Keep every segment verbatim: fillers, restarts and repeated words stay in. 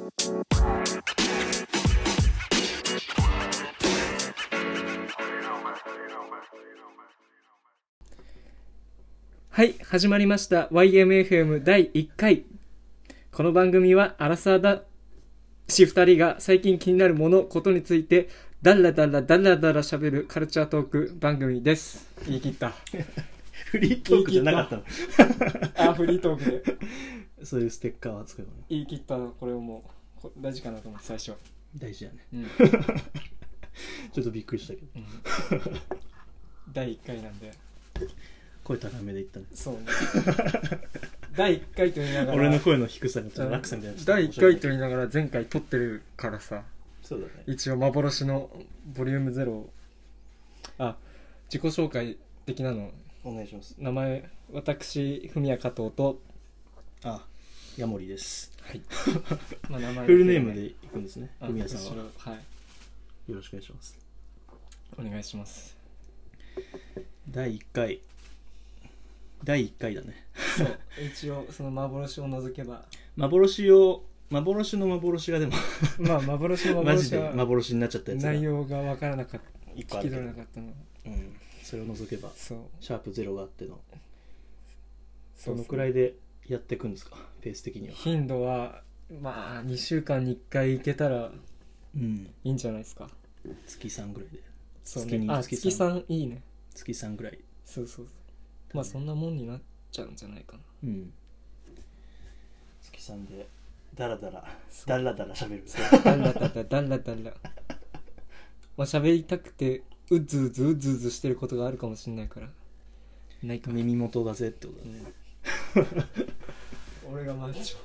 はい、始まりました ワイエムエフエム だいいっかい。この番組はアラサーだしふたりが最近気になるものことについてダラダラダラダラ喋るカルチャートーク番組です。言い切ったフリートークじゃなかったのあ、フリートークでそういうステッカーはつけるの。 言い切ったの。これをもう大事かなと思って最初。 大事だね、 うん、 ちょっとびっくりしたけど、 うん、だいいっかいなんで声高めで言ったね。 そうねだいいっかいと言いながら俺の声の低さがちょっと落差みたいな。 だいいっかいと言いながら前回撮ってるからさ。 そうだね。 一応幻のボリュームゼロ。あ、自己紹介的なのお願いします。 名前、私文谷加藤と、 あ、ヤモリです。 はい。まあ名前フルネームでいくんですね。文谷さんは。 はい。 よろしくお願いします。 お願いします。 だいいっかい。だいいっかいだね。 そう。一応その幻を除けば。 幻を幻の幻がでもまあ幻の幻はマジで幻になっちゃったやつが内容が分からなかった。 一個あるけど聞き取れなかったの。 うん。それを除けば。 そう。 シャープゼロがあっての。 そうそう。 どのくらいでやっていくんですか、ペース的には。 頻度はまあにしゅうかんにいっかい行けたらうん、 いいんじゃないですか。 月さんぐらいで。 そうね、 月にあ、月さんいいね。 月さんぐらい。 そうそうそう。まあそんなもんになっちゃうんじゃないかな。 うん。月さんでダラダラダラダラ喋る。 ダラダラダラダラ。まあ喋りたくてうずうずうずうずしてることがあるかもしれないからないか。 耳元だぜってことだね。 俺がマッチョ。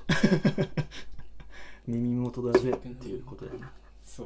耳元だぜっていうことだよね。 そう。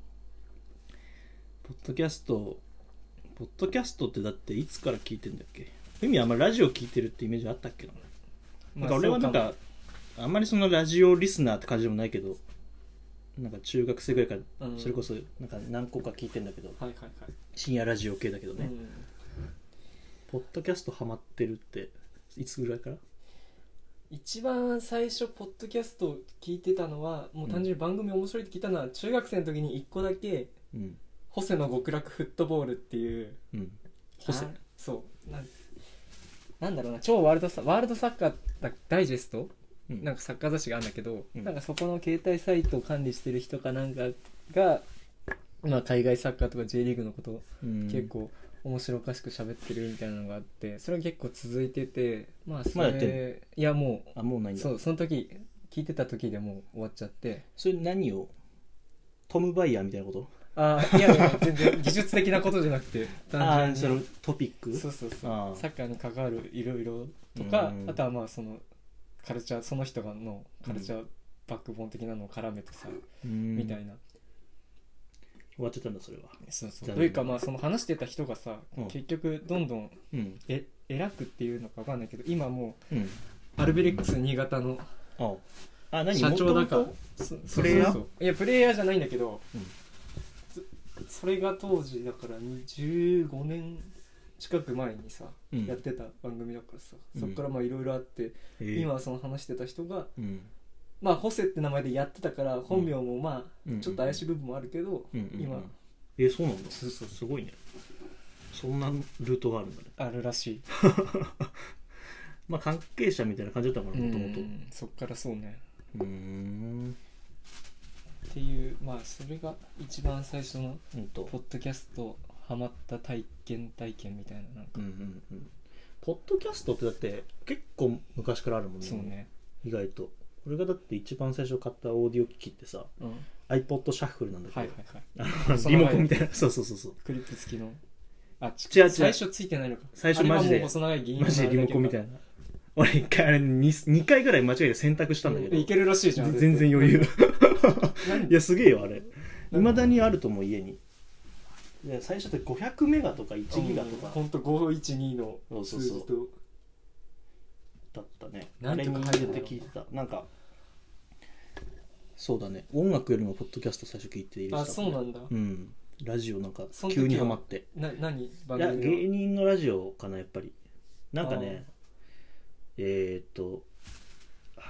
ポッドキャストポッドキャストってだっていつから聞いてんだっけ。ふみあんまラジオ聞いてるってイメージあったっけな。なんか俺はなんかあんまりそのラジオリスナーって感じでもないけど、なんか中学生ぐらいからそれこそなんか何個か聞いてんだけど、 はいはいはい、 深夜ラジオ系だけどね、 うん、 ポッドキャストハマってるっていつぐらいから。 一番最初ポッドキャスト聞いてたのはもう単純に番組面白いって聞いたのは、うん、中学生の時にいっこだけ、うん、ホセの極楽フットボールっていう、うん、 ホセそうな、なんだろうな、超ワールドサワールドサッカーダイジェスト、うん、なんかサッカー雑誌があるんだけど、うん、なんかそこの携帯サイトを管理してる人かなんかが、まあ、海外サッカーとか J リーグのことを結構面白おかしく喋ってるみたいなのがあって、それが結構続いてて、まあそれ、まだやってんの？いやもう、 あ、もうないんだ。 そう、その時聞いてた時でもう終わっちゃって。 それ何をトム・バイヤーみたいなこと？ あ、いやいや全然技術的なことじゃなくて単純にあ、そのトピック、 そうそうそう、サッカーに関わるいろいろとか、あとはまあそのカルチャー、その人がのカルチャーバックボーン的なのを絡めてさ、うん、みたいな。 終わっちゃったんだそれは。 そうそう。というかまあその話してた人がさ、うん、結局どんどん、うん、え偉くっていうのか分かんないけど、今もう、うん、アルベレックス新潟の社長だから、 プレイヤー？ いやプレイヤーじゃないんだけど、うん、それが当時だからじゅうごねん近く前にさ、うん、やってた番組だからさ、そっからまあいろいろあって、うん、今その話してた人が、うん、まあホセって名前でやってたから本名もまあちょっと怪しい部分もあるけど、うんうん、今、 え、そうなんだ。そうそう、すごいね。そんなルートがあるんだね。 あるらしい。 まあ関係者みたいな感じだったからもともと。 そっからそうね。 うーんっていう、まあそれが一番最初のポッドキャストハマった体験体験みたいな、なんか、うんうんうん、ポッドキャストってだって結構昔からあるもんね。 そうね。 意外と俺がだって一番最初買ったオーディオ機器ってさ、うん、iPod シャッフルなんだけど、はいはいはい、リモコンみたいな、そうそうそうそう、 クリップ付きの、あ、 違う違う、 最初ついてないのか。 最初マジでマジでリモコンみたいな。俺一回あれ 2, 2回ぐらい間違えて選択したんだけど、 いけるらしいじゃん。 全然余裕。いやすげえよあれ。未だにあると思う家に。いや最初ってごひゃくメガとかいちギガとか、 ほんとごひゃくじゅうにの数字と、そうそうそうだったね。あれに入れて聞いてた。なんかそうだね、音楽よりもポッドキャスト最初聞いて入れてた、ね。あ、 そうなんだ。 うん。ラジオなんか急にハマって。 な何番組？いや芸人のラジオかなやっぱり。なんかね、えー、っと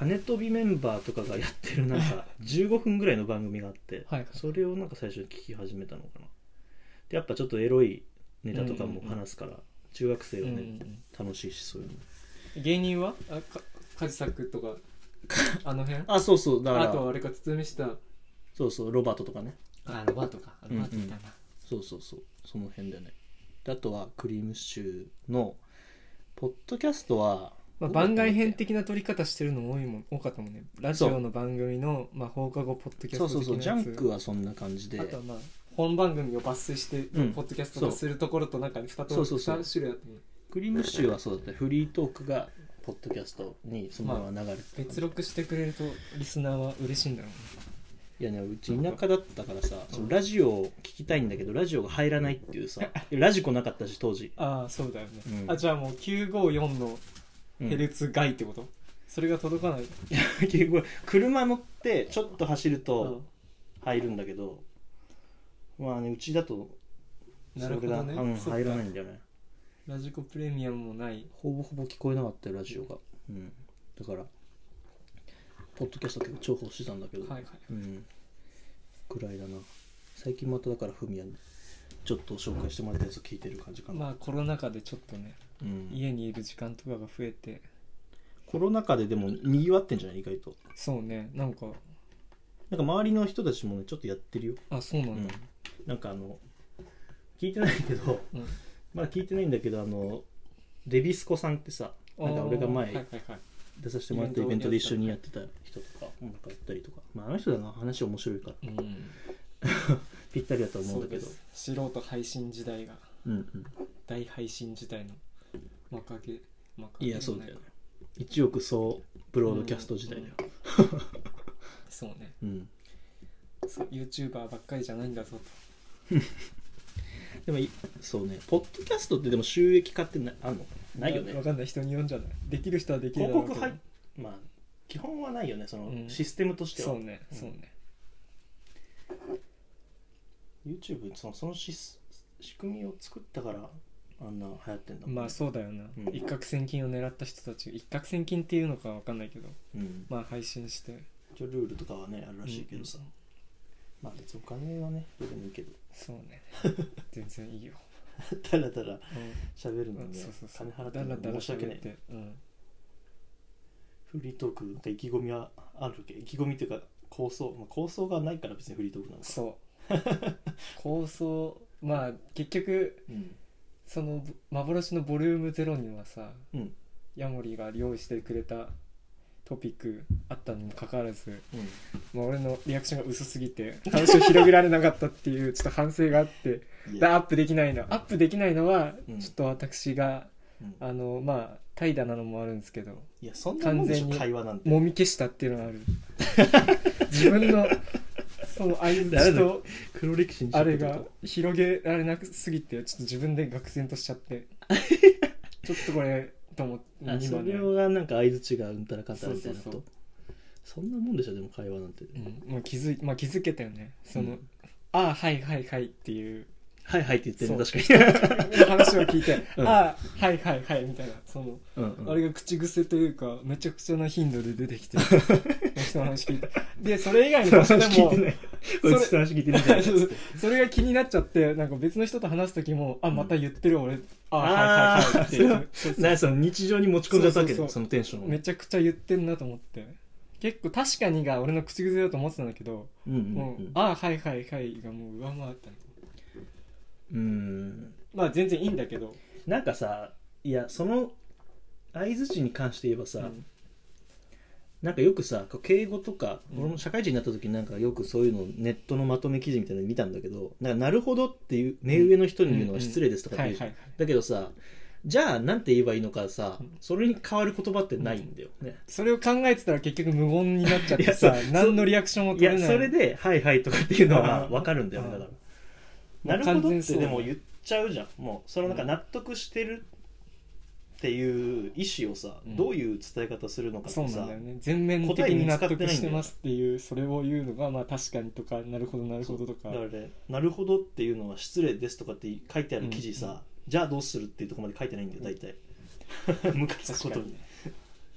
羽飛びメンバーとかがやってるなんかじゅうごふんぐらいの番組があってはいはいそれをなんか最初に聞き始めたのかな。でやっぱちょっとエロいネタとかも話すから、うんうんうん、中学生はね、うんうん、楽しいしそういうの。 芸人はあかカジサックとかあの辺あそうそうだからあとあれか堤下そうそうロバートとかね。 あロバートかロバートいたな、うんうん、 そうそうそうその辺だよね。であとはクリームシチューのポッドキャストは、 まあ、番外編的な撮り方してるの多いもん多かったもんね。ラジオの番組の、まあ、放課後ポッドキャスト的なやつ。 そうそうそうジャンクはそんな感じであとはまあ本番組を抜粋して、うん、ポッドキャスト化するところとなんかに種類あってね。 クリームシチューはそうだったフリートークがポッドキャストにそのまま流れて、まあ、 別録してくれるとリスナーは嬉しいんだろうね。 いやねうち田舎だったからさ、そのラジオを聞きたいんだけどラジオが入らないっていうさラジコなかったし当時。 ああそうだよね、うん、あじゃあもうきゅうごよんのヘルツ外ってこと、うん、それが届かない。 車乗ってちょっと走ると入るんだけど、まあねうちだとそれが、ねうん、入らないんだよね。 ラジコプレミアムもないほぼほぼ聞こえなかったよラジオが、うん、だからポッドキャスト結構重宝してたんだけど、はいはいうん、くらいだな。最近まただからフミヤにちょっと紹介してもらったやつを聞いてる感じかな。 まあコロナ禍でちょっとね、うん、家にいる時間とかが増えてコロナ禍ででもにぎわってんじゃない意外と。 そうねなんかなんか周りの人たちもねちょっとやってるよ。 あそうなんだ、 うん、なんかあの聞いてないけど、うん、まだ聞いてないんだけどあのデビスコさんってさなんか俺が前、はいはいはい出させてもらったイベントで一緒にやってた人とかなんかやったりとか、まあ、あの人だな話面白いから、うん、ぴったりだと思うんだけど素人配信時代が、うんうん、大配信時代の幕開け幕開けいやそうだよねいちおく総ブロードキャスト時代だよ、 うんうん、そうね、うん、そう YouTuber ばっかりじゃないんだぞとでもそうねポッドキャストってでも収益化ってなあんのないよね。 分かんない人によるんじゃないできる人はできるだろうけど広告入まあ基本はないよねその、うん、システムとしては。 そうねそうね、 うん、YouTube そのそのし仕組みを作ったからあんな流行ってんだもんね。まあそうだよな、うん、一攫千金を狙った人たち一攫千金っていうのか分かんないけど、うん、まあ配信して一応ルールとかはねあるらしいけどさ、うんうん、まあ別にお金はねどうでもいいけどそうね全然いいよだらだら喋るのに、ねうん、そうそうそう金払ってるの申し訳ない、うん、フリートークか意気込みはあるわけ。意気込みっていうか構想、まあ、構想がないから別にフリートークなのか。 そう構想まあ結局、うん、その幻のボリュームゼロにはさ、うん、ヤモリが用意してくれたトピックあったにもかかわらず、うん、もう俺のリアクションが薄すぎて話を広げられなかったっていうちょっと反省があってアップできないのアップできないのはちょっと私が、うん、あのまあ怠惰なのもあるんですけどいやそんなもんでしょ会話なんてもみ消したっていうのがある自分のその相槌と黒歴史にあれが広げられなすぎてちょっと自分で愕然としちゃってちょっとこれと思って、 あそれはなんか相槌がうんたらかんたらみたいなと そ, うそうそうそんなもんでしょでも会話なんて、 うんもう気づい、まあ、気づけたよねその、うん、ああはいはいはいっていうはいはいって言ってるの確かに話を聞いて、うん、ああはいはいはいみたいなその、うんうん、あれが口癖というかめちゃくちゃな頻度で出てきて人の話聞いてでそれ以外の場所でもそれ聞いてないそれが気になっちゃってなんか別の人と話す時もあまた言ってる俺、うん、あはいはいはいっていう何その日常に持ち込んじゃったわけで そ, そのテンションをめちゃくちゃ言ってんなと思って結構確かにが俺の口癖だと思ってたんだけど、うんうんうん、もうあはいはいはいがもう上回ったうーんまあ全然いいんだけどなんかさいやその相づちに関して言えばさ、うん、なんかよくさ敬語とか、うん、俺も社会人になった時になんかよくそういうのネットのまとめ記事みたいなの見たんだけどなんかなるほどっていう目上の人に言うのは失礼ですとかって言うじゃんだけどさじゃあなんて言えばいいのかさそれに変わる言葉ってないんだよね、うん、 それを考えてたら結局無言になっちゃってさ何のリアクションも取れないいやそれではいはいとかっていうのは分かるんだよねだからなるほどってでも言っちゃうじゃんもうそのなんか納得してるっていう意思をさ、うん、どういう伝え方するのかってさ、 そうなんだよね全面的に納得してますっていうそれを言うのがまあ確かにとかなるほどなるほどとかだからねなるほどっていうのは失礼ですとかって書いてある記事さ、うんうん、じゃあどうするっていうところまで書いてないんだよ大体ムカつくことに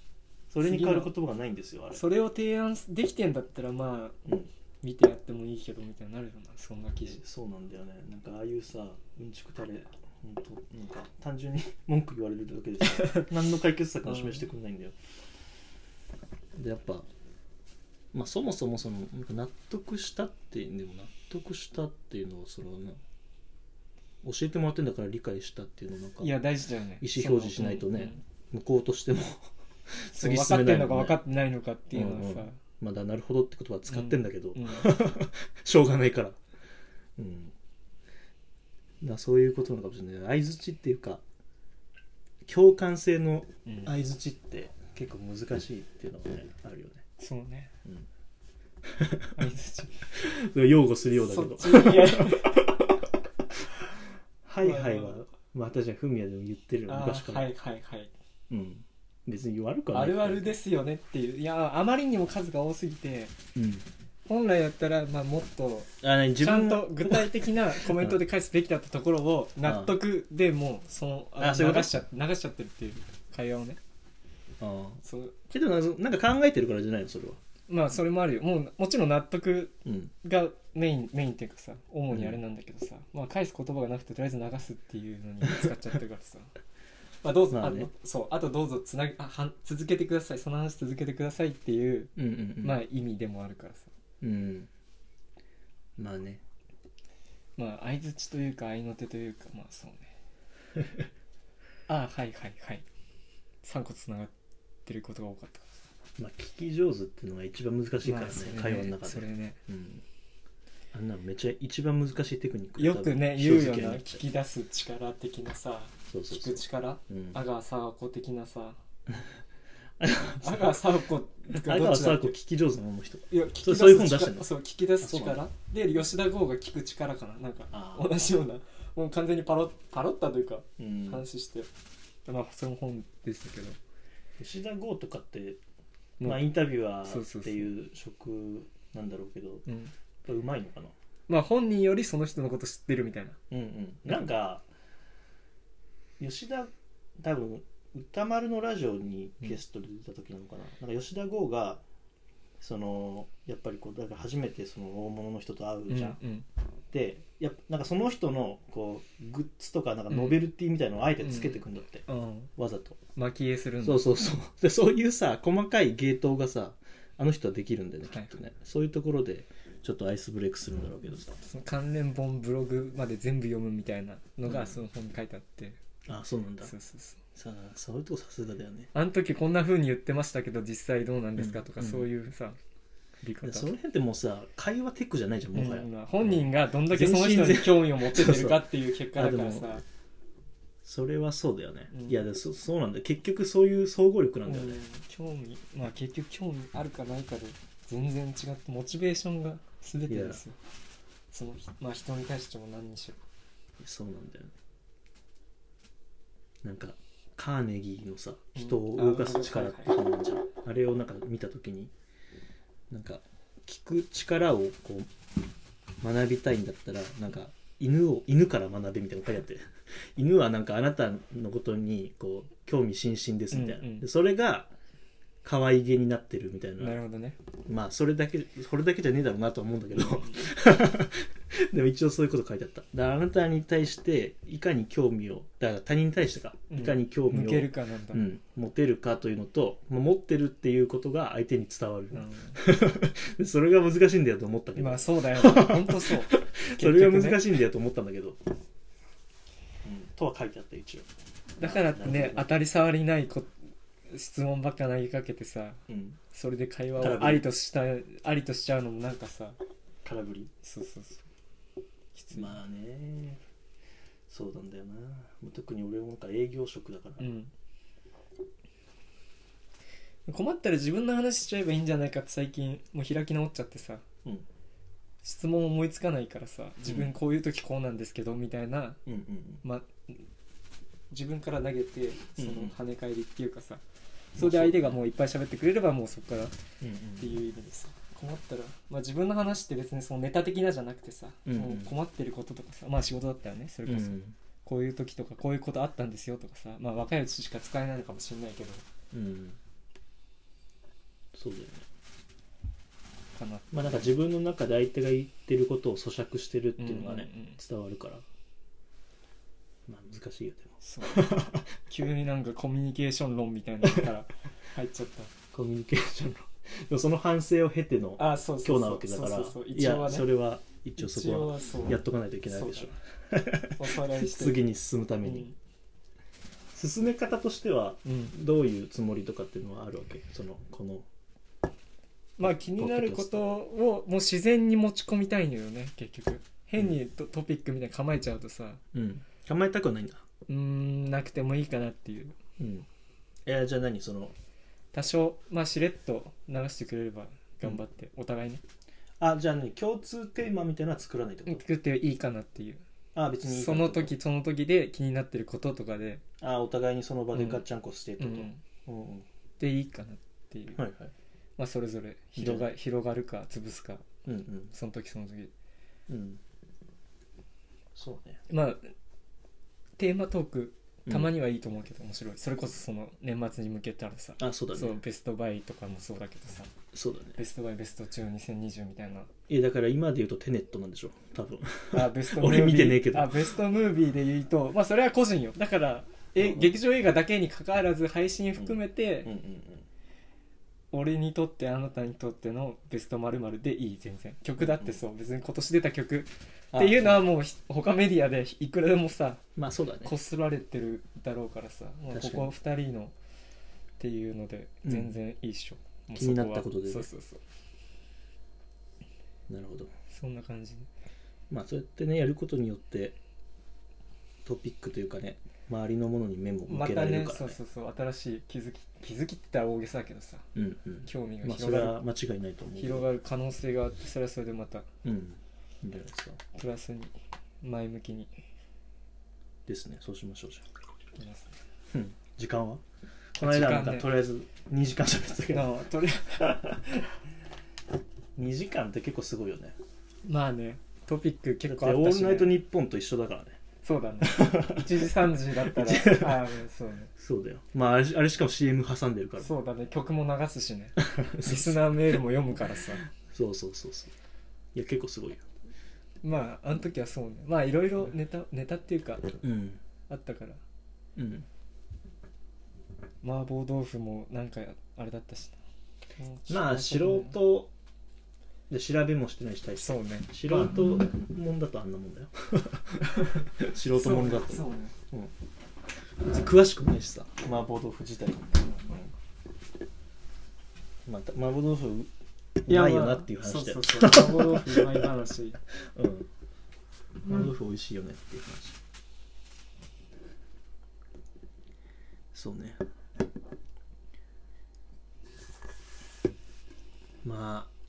それに変わる言葉がないんですよあれ。 それを提案できてんだったらまあ、 うん、 見てやってもいいけどみたいになるよな、そんな記事。 そうなんだよね。なんかああいうさうんちくたれほんとなんか単純に文句言われるだけでさ何の解決策も示してくれないんだよ。でやっぱまあそもそもそのなんか納得したってでも納得したっていうのをそのな教えてもらってんだから理解したっていうのをなんかいや大事だよね、 意思表示しないとね、 うんうん、 向こうとしても次進めないのか分かってないのかっていうのはさ、 うんうん、まだなるほどって言葉使ってんだけど、 うんうん、 しょうがないから、うん、だそういうことなのかもしれない。相づちっていうか共感性の相づちって結構難しいっていうのがね、あるよね。 そうね、 うん、 相づち擁護するようだけどそっちいやはいはいはまあ確かにフミヤでも言ってるよ昔から。 はいはいはい、 うん、別に悪くはない。 あるあるですよねっていう。いやあまりにも数が多すぎて、 うん、 本来だったら、まあ、もっとあ自分ちゃんと具体的なコメントで返すべきだったところを納得でもうそのあの流しちゃ流しちゃってるっていう会話をね。 ああそうけどなんか考えてるからじゃないのそれは。 まあそれもあるよ。もうもちろん納得がメイン、 うん、 メインっていうかさ主にあれなんだけどさ、うん、まあ返す言葉がなくてとりあえず流すっていうのに使っちゃってるからさまあどうぞ、まあね、あそうあとどうぞつなぎあは続けてください、その話続けてくださいっていう、 うんうんうん、 まあ意味でもあるからさ、 うん、まあね、 まあ相づちというか合いの手というかまあそうねああはいはいはいさんこつながってることが多かったからさ、 まあ聞き上手っていうのが一番難しいからね、まあ、会話の中でそれね、 うん、あんなのめっちゃ一番難しいテクニックよくね言うよな、聞き出す力的なさ、 そうそうそう聞く力、うん、阿川佐和子的なさ阿川佐和子阿川佐和子聞き上手なの人。 いや聞き出すそういう本出してんの。 そう聞き出す力で吉田剛が聞く力かな、なんか同じようなもう完全にパロパロったというか、うん、話してまあその本でしたけど、 吉田剛とかってまあインタビュアーっていう職なんだろうけど、うん、うまいのかな。 まあ本人よりその人のこと知ってるみたいな。 うんうん。なんか吉田多分歌丸のラジオにゲストで出た時なのかな、うん、なんか吉田剛がそのやっぱりこうだから初めてその大物の人と会うじゃん、うんうん、でやっぱなんかその人のこうグッズとかなんかノベルティみたいなのをあえてつけてくんだって、うんうん、わざと蒔絵するんだ。 そうそうそうでそういうさ細かい芸当がさあの人はできるんだよね、はい、きっとね。そういうところでちょっとアイスブレイクするんだろうけどさ、 その関連本ブログまで全部読むみたいなのがその本に書いてあって、 うん、あそうなんだ。 そうそうそうさあそういうとこさすがだよね。 あの時こんな風に言ってましたけど実際どうなんですかとか、うん、そういうさ振り方、その辺ってもうさ会話テクじゃないじゃんもはや、うん、 本人がどんだけその人に興味を持っててるかっていう結果だからさそれはそうだよね、うん、いやで そ, そうなんだ結局そういう総合力なんだよね、うん、 興味まあ結局興味あるかないかで全然違ってモチベーションが全てですよ。そのまあ人に対しても何にしろそうなんだよね。なんかカーネギーのさ人を動かす力って本なんじゃん、うん、あ, あれをなんか見たときになんか聞く力をこう学びたいんだったらなんか犬を犬から学べみたいなの書いてあって犬はなんかあなたのことにこう興味津々ですみたいな、うんうん、でそれが可愛げになってるみたいな。 なるほどね。 まあそれだけそれだけじゃねえだろうなとは思うんだけどでも一応そういうこと書いてあった。だからあなたに対していかに興味をだから他人に対してか、うん、いかに興味を向けるかなんだ、 うん、持てるかというのと、まあ、持ってるっていうことが相手に伝わる、うん、それが難しいんだよと思ったけど。 まあそうだよ本当そうそれが難しいんだよと思ったんだけど、うん、とは書いてあった一応。 だからってね当たり障りないこ質問ばっか投げかけてさ、うん、それで会話をありとしたありとしちゃうのもなんかさ空振り。 そうそうそうまあねそうなんだよな。特に俺もなんか営業職だから、うん、 困ったら自分の話しちゃえばいいんじゃないかって最近もう開き直っちゃってさ、うん、質問思いつかないからさ自分こういう時こうなんですけどみたいな、うんうんうん、ま自分から投げてその跳ね返りっていうかさ、うんうん、それで相手がもういっぱい喋ってくれればもうそこからっていう意味でさ、困ったら、まあ、自分の話って別にそのネタ的なじゃなくてさ、うんうん、もう困ってることとかさまあ仕事だったよねそれこそ、うんうん、こういう時とかこういうことあったんですよとかさまあ若いうちしか使えないのかもしれないけど、うん、 そうだよね。 かな。 まあなんか自分の中で相手が言ってることを咀嚼してるっていうのがね、 うんうんうん、 伝わるから、まあ難しいよ。でもそう急になんかコミュニケーション論みたいなのから入っちゃったコミュニケーション論でもその反省を経てのあそうそうそう今日なわけだから、 そうそうそうい一応はね、 やそれは一応そこは一応はそうやっとかないといけないでしょ。 おさらいして次に進むために、うん、進め方としてはどういうつもりとかっていうのはあるわけ？そのこのまあ気になることをもう自然に持ち込みたいのよね結局。変に ト,、うん、トピックみたいに構えちゃうとさ、 うん、構えたくはないんだ。 うーんなくてもいいかなっていう、 うん、えー、じゃあ何その多少まあしれっと流してくれれば頑張って、うん、お互いね。 あじゃあ何共通テーマみたいなのは作らないってこと？ 作っていいかなっていう。 あ別にいいその時その時で気になってることとかで、 あお互いにその場でガッチャンコしてってこと、 うんうんうん、でいいかなっていう、 はいはい、 まあそれぞれ広が広がるか潰すか、 うんうん、 その時その時、 うん、そうね。 まあテーマトークたまにはいいと思うけど面白い、うん、それこそその年末に向けたらさ、 あそうだね、 そうベストバイとかもそうだけどさ、 そうだね、 ベストバイベスト中にせんにじゅうみたいな。 いやだから今で言うとテネットなんでしょ多分。 あベストムービー俺見てねえけど、 あベストムービーで言うとまあそれは個人よ。だからえ、うん、劇場映画だけに関わらず配信含めて、うんうんうんうん、俺にとってあなたにとってのベスト〇〇でいい。全然曲だってそう、うん、別に今年出た曲っていうのはもう他メディアでいくらでもさ、 まあそうだね、 こすられてるだろうからさ、もうここふたりのっていうので全然いいっしょ、 うん、気になったことで、ね、 そうそうそう、 なるほど、 そんな感じ。 まあそうやってねやることによってトピックというかね周りのものに目も向けられるからね、またね、 そうそうそう、新しい気づき気づきって言ったら大げさだけどさ、 うんうん、 興味が広がる、 まあ、それは間違いないと思う。 広がる可能性があって、それはそれでまた、 うん、いいんじゃないですか。 プラスに前向きにですね。そうしましょうじゃあ。いますね。 うん。時間は？この間なんか、ね、とりあえずにじかん喋ってたけど。とりあえずにじかんって結構すごいよね。 まあね、トピック結構あったし、ね、 オールナイトニッポンと一緒だからね。 そうだね。いちじさんじだったらああそうね。 そうだよ。まああれ、あれしかも シーエム 挟んでるから。 そうだね。曲も流すしね。リスナーメールも読むからさ。 そうそうそうそう。いや結構すごいよ。 まああの時はそうね。まあいろいろネタネタっていうか、 うん、あったから。 うん。 麻婆豆腐もなんかあれだったしな。まあ素人で調べもしてないし大して。 そうね。 素人もんだとあんなもんだよ。素人もんだと。 そうね。 うん。詳しくないしさ。麻婆豆腐自体。うん、まあ麻婆豆腐うまいよなっていう話だよ。 そうそうそう。麻婆豆腐うまい話。うん。 麻婆豆腐美味しいよねっていう話。そうね。まあ。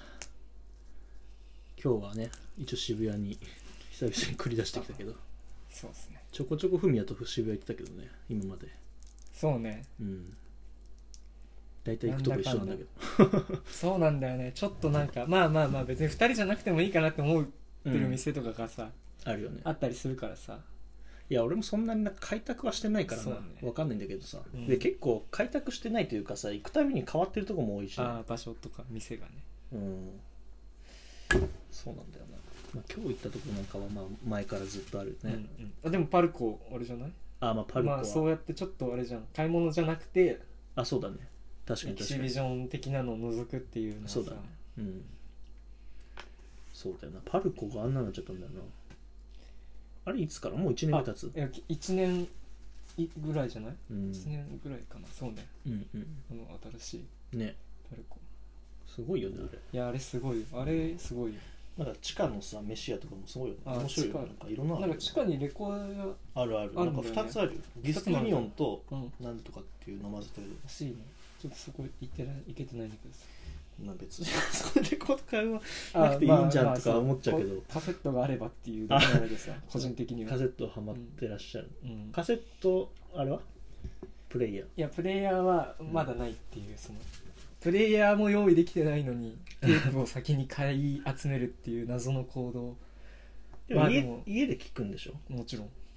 今日はね一応渋谷に久々に繰り出してきたけど、 そうですね、 ちょこちょこフミヤと渋谷行ってたけどね今まで。 そうね、 うん、大体行くとこ一緒なんだけど。 そうなんだよね。ちょっとなんかまあまあまあ別にふたりじゃなくてもいいかなって思ってる店とかがさ、 うん、あるよね、 あったりするからさ。 いや俺もそんなになんか開拓はしてないからな、ね、分かんないんだけどさ、うん、で結構開拓してないというかさ行くたびに変わってるとこも多いし、ね、 あ場所とか店がね、 うん、そうなんだよな、まあ、今日行ったとこなんかはまあ前からずっとあるね、うんうん、 あでもパルコあれじゃない？ あまあパルコは、 まあ、そうやってちょっとあれじゃん、買い物じゃなくて、 あそうだね、確かに確かにエキシビジョン的なのを除くっていうのはさ、 そうだね、うん、そうだよな、パルコがあんなになっちゃったんだよな。あれいつから？もういちねんぐらい経つ？ いやいちねんぐらいじゃない？うん、いちねんぐらいかな。そうね、うんうん、この新しいねパルコすごいよねあれ。 いやあれすごいよ、あれすごいよ。 なんか地下のさ飯屋とかもすごいよね、面白いよね、なんかいろんなのあるよね、 なんか地下にレコードあるある、なんかふたつあるよ、ディスクユニオンとなんとかっていうの混ぜてるらしいね。ちょっとそこ行ってない行けてないんだけどさ、 まあ別にそれレコード買いはなくていいんじゃんとか思っちゃうけど、まあまあ、 カセットがあればっていうだけなのでさ個人的にはカセットハマってらっしゃる、 うん、 カセットあれはプレイヤー、 いやプレイヤーはまだないっていう、うん、そのプレイヤーも用意できてないのにテープを先に買い集めるっていう謎の行動。 でも家、まあ、でも家で聞くんでしょ？ もちろん。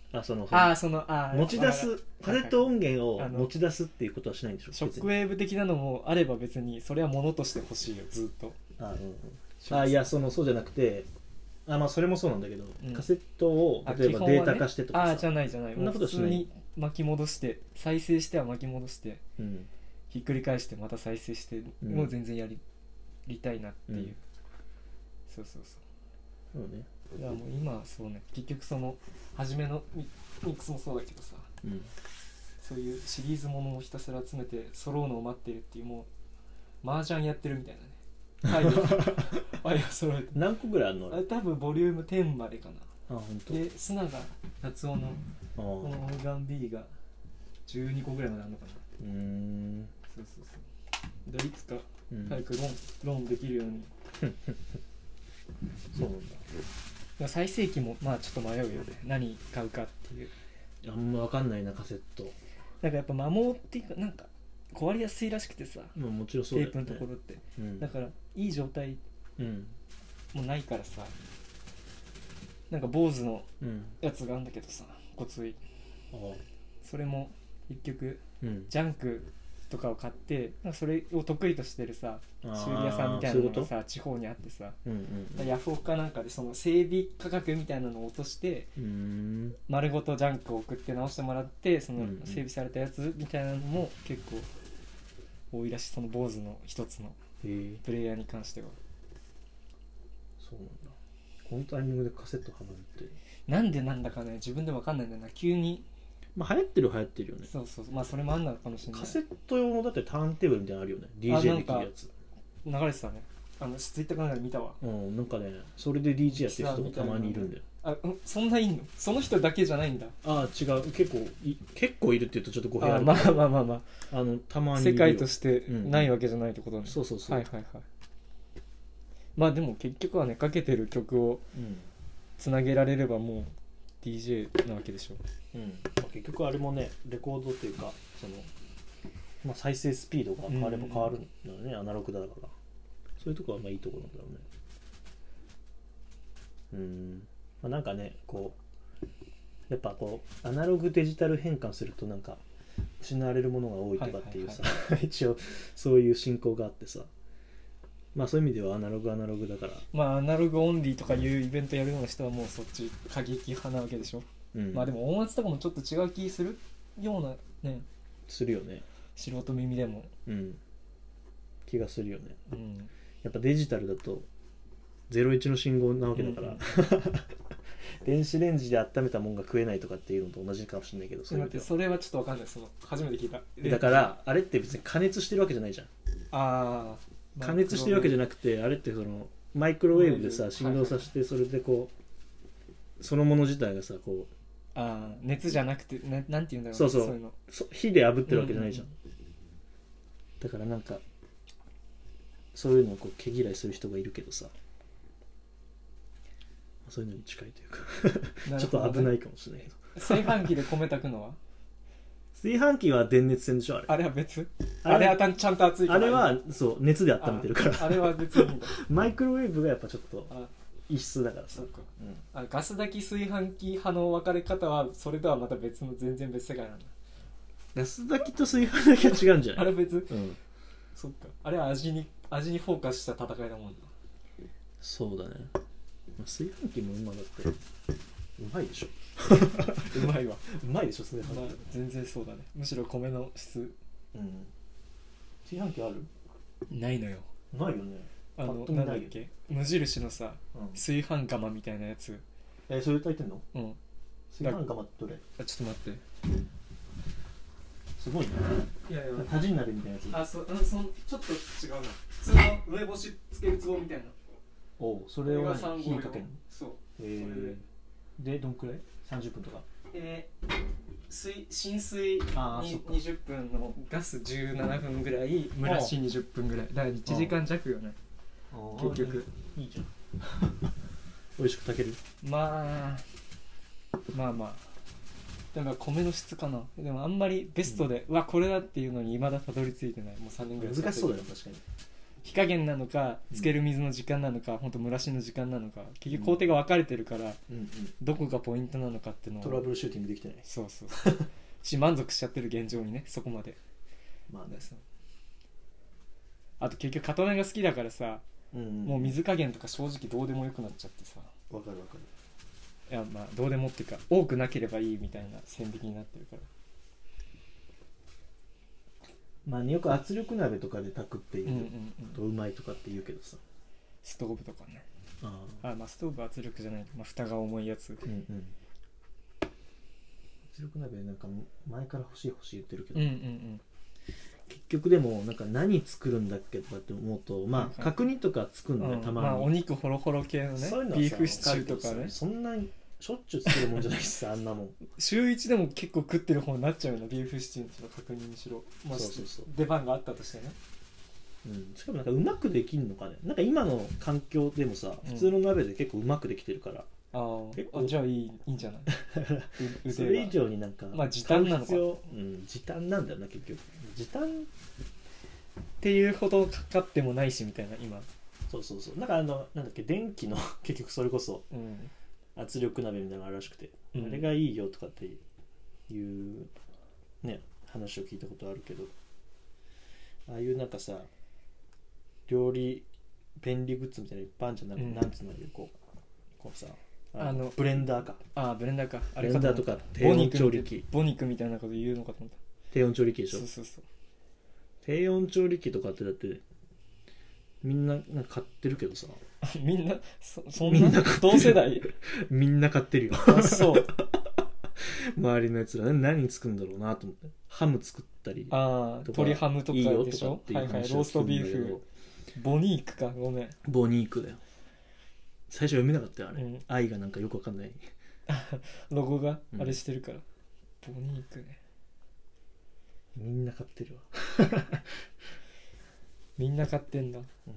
あそのああそのあ持ち出すカセット音源をはいはい持ち出すっていうことはしないんでしょ。 ショックウェーブ的なのもあれば別にそれは物として欲しいよずっと。 あ、うんうん、あいやそのそうじゃなくてあまあそれもそうなんだけど、うん、カセットを例えばデータ化してとかさ、 あ、ね、あじゃないじゃないそんなことしない。 普通に巻き戻して再生しては巻き戻して、 うん、 ひっくり返してまた再生して、うん、もう全然やりりたいなっていう、うん、そうそうそう、 そうね、 いやもう今はそうね結局その初めのミックスもそうだけどさ、うん、そういうシリーズものをひたすら集めて揃うのを待ってるっていうもう麻雀やってるみたいなね。はい、はい、揃えて何個ぐらいあるの？ あ多分ボリュームじゅうまでかな。あ本当。 で砂が達夫のこのオーガン B がじゅうにこぐらいまであるのかな。 うーんそうそうそう。でいつか早くロン、うん、ロンできるようにそうなんだ。 再生機もまあちょっと迷うよね。何買うかっていう。 あんま分かんないなカセット。 なんかやっぱ摩耗っていうかなんか壊れやすいらしくてさ、 まあ、もちろんそうだよね、 テープのところって、 うん、 だからいい状態もないからさ、なんか坊主のやつがあるんだけどさ、ごつい、うん、それも結局、うん、ジャンクとかを買ってなんかそれを得意としてるさ修理屋さんみたいなのがさ地方にあってさ、うんうんうん、ヤフオクかなんかでその整備価格みたいなのを落としてうん丸ごとジャンクを送って直してもらってその整備されたやつみたいなのも結構多いらしい、その坊主の一つのプレイヤーに関しては。 そうなんだ。このタイミングでカセットハマるってなんでなんだかね自分で分かんないんだよな。急にまあ流行ってる流行ってるよね。 そうそうまあそれもあんなのかもしれない。 カセット用のだってターンテーブルみたいなのあるよね。 ディージェー できるやつ流れてたね。あのツイッターかなんかで見たわ。 うんなんかねそれで ディージェー やってる人がたまにいるんだよ。 あそんないんの？その人だけじゃないんだ。 あ違う結構い結構いるって言うとちょっと語弊ある。 あまあまあまあまああのたまに世界としてないわけじゃないってことね、うん、 そうそうそう、 はいはいはい。まあでも結局はねかけてる曲をつなげられればもう ディージェー なわけでしょ、うんまあ、結局あれもねレコードっていうかその、まあ、再生スピードが変われば変わるんだよね、うん、アナログだからそういうところはまあいいところなんだろうね。うん、まあ、なんかねこうやっぱこうアナログデジタル変換するとなんか失われるものが多いとかっていうさ、はいはいはい、一応そういう進行があってさ、まあそういう意味ではアナログアナログだからまあアナログオンリーとかいうイベントやるような人はもうそっち過激派なわけでしょ、うん、まあでも音圧とかもちょっと違う気するようなねするよね素人耳でも、 うん、気がするよね、うん、やっぱデジタルだとゼロイチの信号なわけだから、うん、電子レンジで温めたもんが食えないとかっていうのと同じかもしれないけどそれはそれはちょっと分かんない。その初めて聞いた。 だからあれって別に加熱してるわけじゃないじゃん。ああ加熱してるわけじゃなくてあれってそのマイクロウェーブでさ振動させてそれでこうそのもの自体がさこうあ熱じゃなくてななんて言うんだろう、 そうそう、そういうの火で炙ってるわけじゃないじゃん、うんうん、だからなんかそういうのをこう毛嫌いする人がいるけどさそういうのに近いというかちょっと危ないかもしれないけど炊飯器で米炊くのは炊飯器は電熱線でしょあれ。 あれは別あれ、あれはちゃんと熱いから。 あれはそう熱で温めてるからあ, あれは別にマイクロウェーブがやっぱちょっと異質だからさ。 そうか、うん、あガス炊き炊飯器派の分かれ方はそれとはまた別の全然別世界なんだ。 ガス炊きと炊飯炊きは違うんじゃない？ あれ別、うん、そっかあれは味に味にフォーカスした戦いだもんな。 そうだね。炊飯器も今だってうまいでしょうまいわうまいでしょ炊飯器、 まあ、全然そうだね。むしろ米の質、うん、 炊飯器ある？ ないのよ。 ないよね。 あのなんだっけ無印のさ、うん、炊飯釜みたいなやつ。 えー、それ炊いてんの？ うん。 炊飯釜ってどれ？ あちょっと待って。 すごいね。いやいやタジン鍋みたいなやつ。 あそそちょっと違うな。普通の梅干しつける壺みたいな。 おうそれを火にかけるの？ そう。 えー、でどんくらい？さんじゅっぷんとか？ えー、水浸水ににじゅっぷんのガスじゅうななふんぐらい蒸らしにじゅっぷんぐらいだからいちじかん弱よね結局。 いいじゃん美味しく炊ける。 まあまあまあだから米の質かな。でもあんまりベストで、うん、うわこれだっていうのに未だたどり着いてない。もうさんねんぐらい難しそうだよ確かに。 火加減なのかつける水の時間なのか、うん、ほんと蒸らしの時間なのか結局工程が分かれてるから、うんうん、どこがポイントなのかっていうのをトラブルシューティングできてない。 そうそうそうし満足しちゃってる現状にねそこまで。 まあね、 あと結局片面が好きだからさ、うんうん、もう水加減とか正直どうでもよくなっちゃってさ。 わかるわかる。 いやまあどうでもっていうか多くなければいいみたいな線引きになってるから。 まあね、よく圧力鍋とかで炊くっていう、うんうんうん、とうまいとかって言うけどさ、 ストーブとかね。 あああまあストーブ圧力じゃない、まあ、蓋が重いやつ、うんうん、 圧力鍋なんか前から欲しい欲しい言ってるけど、 うんうんうん、 結局でもなんか何作るんだっけとかって思うと、まあ角煮とか作るんだよ、うん、たまに、まあ、 お肉ホロホロ系のね、 そういうのビーフシチューとかね、 そんなにしょっちゅう作るもんじゃないしさあんなもん週一でも結構食ってる方になっちゃうよな、ビーフシチューにしろ角煮にしろ、まあ、そうそうそう出番があったとしてね、 うん、しかもなんかうまくできんのかね、なんか今の環境でもさ普通の鍋で結構うまくできてるから、 うん、ああじゃあいい、いいんじゃないそれ以上になんかまあ時短なのか、 うん、時短なんだよな結局、時短っていうほどかかってもないしみたいな今。 そうそうそう、なんかあのなんだっけ電気の結局それこそ、うん圧力鍋みたいなのがあるらしくて、うん、あれがいいよとかっていうね話を聞いたことあるけど、ああいうなんかさ料理便利グッズみたいなのいっぱいあるじゃん、なんか、うん、なんつうのこうこうさあのブレンダーかあブレンダーかあれかブレンダーとか低温調理器ボニクみたいなこと言うのかと思った。 低温調理器でしょ。 そうそうそう、 低温調理器とかってだってみんななんか買ってるけどさみんな そ, そんな同世代みんな買ってるよあそう周りのやつら何作るんだろうなと思って、ハム作ったりああ鶏ハムとかでしょ、いいよとかっていう話を聞くんだけど、はいはい、ローストビーフボニークかごめんボニークだよ。最初読めなかったよあれ、うん、愛がなんかよくわかんないロゴがあれしてるから、うん、ボニークねみんな買ってるわみんな買ってんだ、 うん、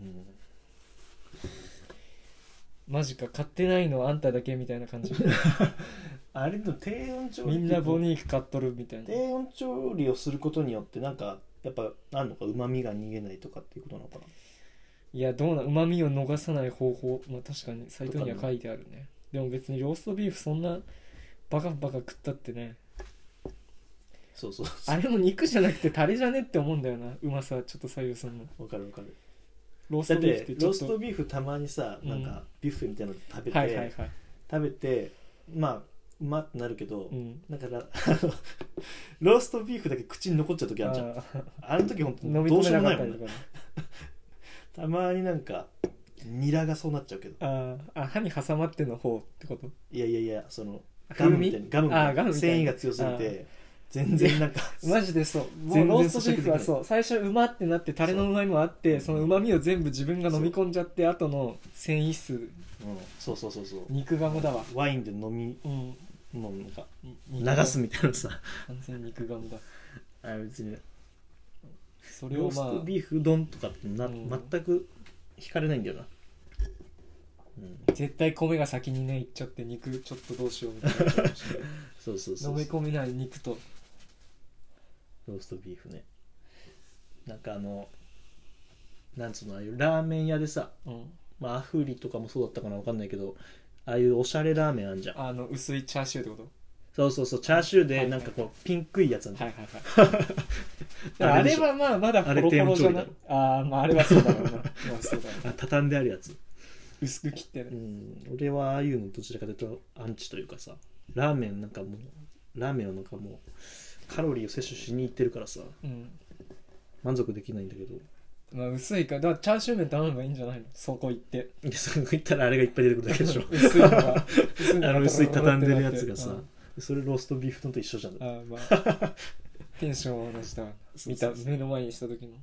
マジか買ってないのあんただけみたいな感じあれの低温調理みんなボニーク買っとるみたいな。 低温調理をすることによってなんかやっぱあんのか、うまみが逃げないとかっていうことなのかな。 いやどうな、うまみを逃さない方法、まあ確かにサイトには書いてあるね。でも別にローストビーフそんなバカバカ食ったってね、 そうそうそう、 あれも肉じゃなくてタレじゃねって思うんだよな、うまさちょっと左右するの。 わかるわかる。 ローストビーフってローストビーフたまにさ、なんかビュッフェみたいなの食べて、 はいはいはい、 食べてまあうまってなるけど、うん、だからローストビーフだけ口に残っちゃう時あるじゃん。 あ, あの時本当にどうしようもないもんねたまになんかニラがそうなっちゃうけど、 ああ歯に挟まっての方ってこと。 いやいやいや、そのガムみたいな、ガムみたいな繊維が強すぎて全然なんかマジでそう、もうローストビーフはそう最初うまってなってタレのうまみもあって、 そ, そのうまみを全部自分が飲み込んじゃって後の繊維質、うん、 そうそうそうそう、 肉ガムだわ。 ワインで飲み、うん、もうなんか流すみたいなさ、 完全肉ガムだ。 あ別にそれを、まあ、 ローストビーフ丼とかってな、うん、全く惹かれないんだよな、 うん、絶対米が先にねいっちゃって肉ちょっとどうしようみたいなそうそうそう、 飲み込めない肉とローストビーフね。なんかあのなんつうの、ああいうラーメン屋でさ、うん、まあアフリとかもそうだったかな分かんないけど、ああいうおしゃれラーメンあんじゃん、 あの薄いチャーシューってこと。 そうそうそう、チャーシューでなんかこう、はいはい、ピンクいやつあんじゃん、はいはいはいあれはまあまだホロホロじゃない。ああまああれはそうだろうなまあそうだろうな畳んであるやつ薄く切ってる、 うん、俺はああいうのどちらかというとアンチというかさ、ラーメンなんかもうラーメンはなんかもうカロリーを摂取しに行ってるからさ、うん、満足できないんだけど、 まあ薄いから、だからチャーシュー麺頼めばいいんじゃないの、そこ行って。 そこ行ったらあれがいっぱい出てくるだけでしょ薄いのが薄いのがあの薄い畳んでるやつがさ、うん、それローストビーフ丼と一緒じゃん。 ああまあテンションを同じだ見た目の前にした時の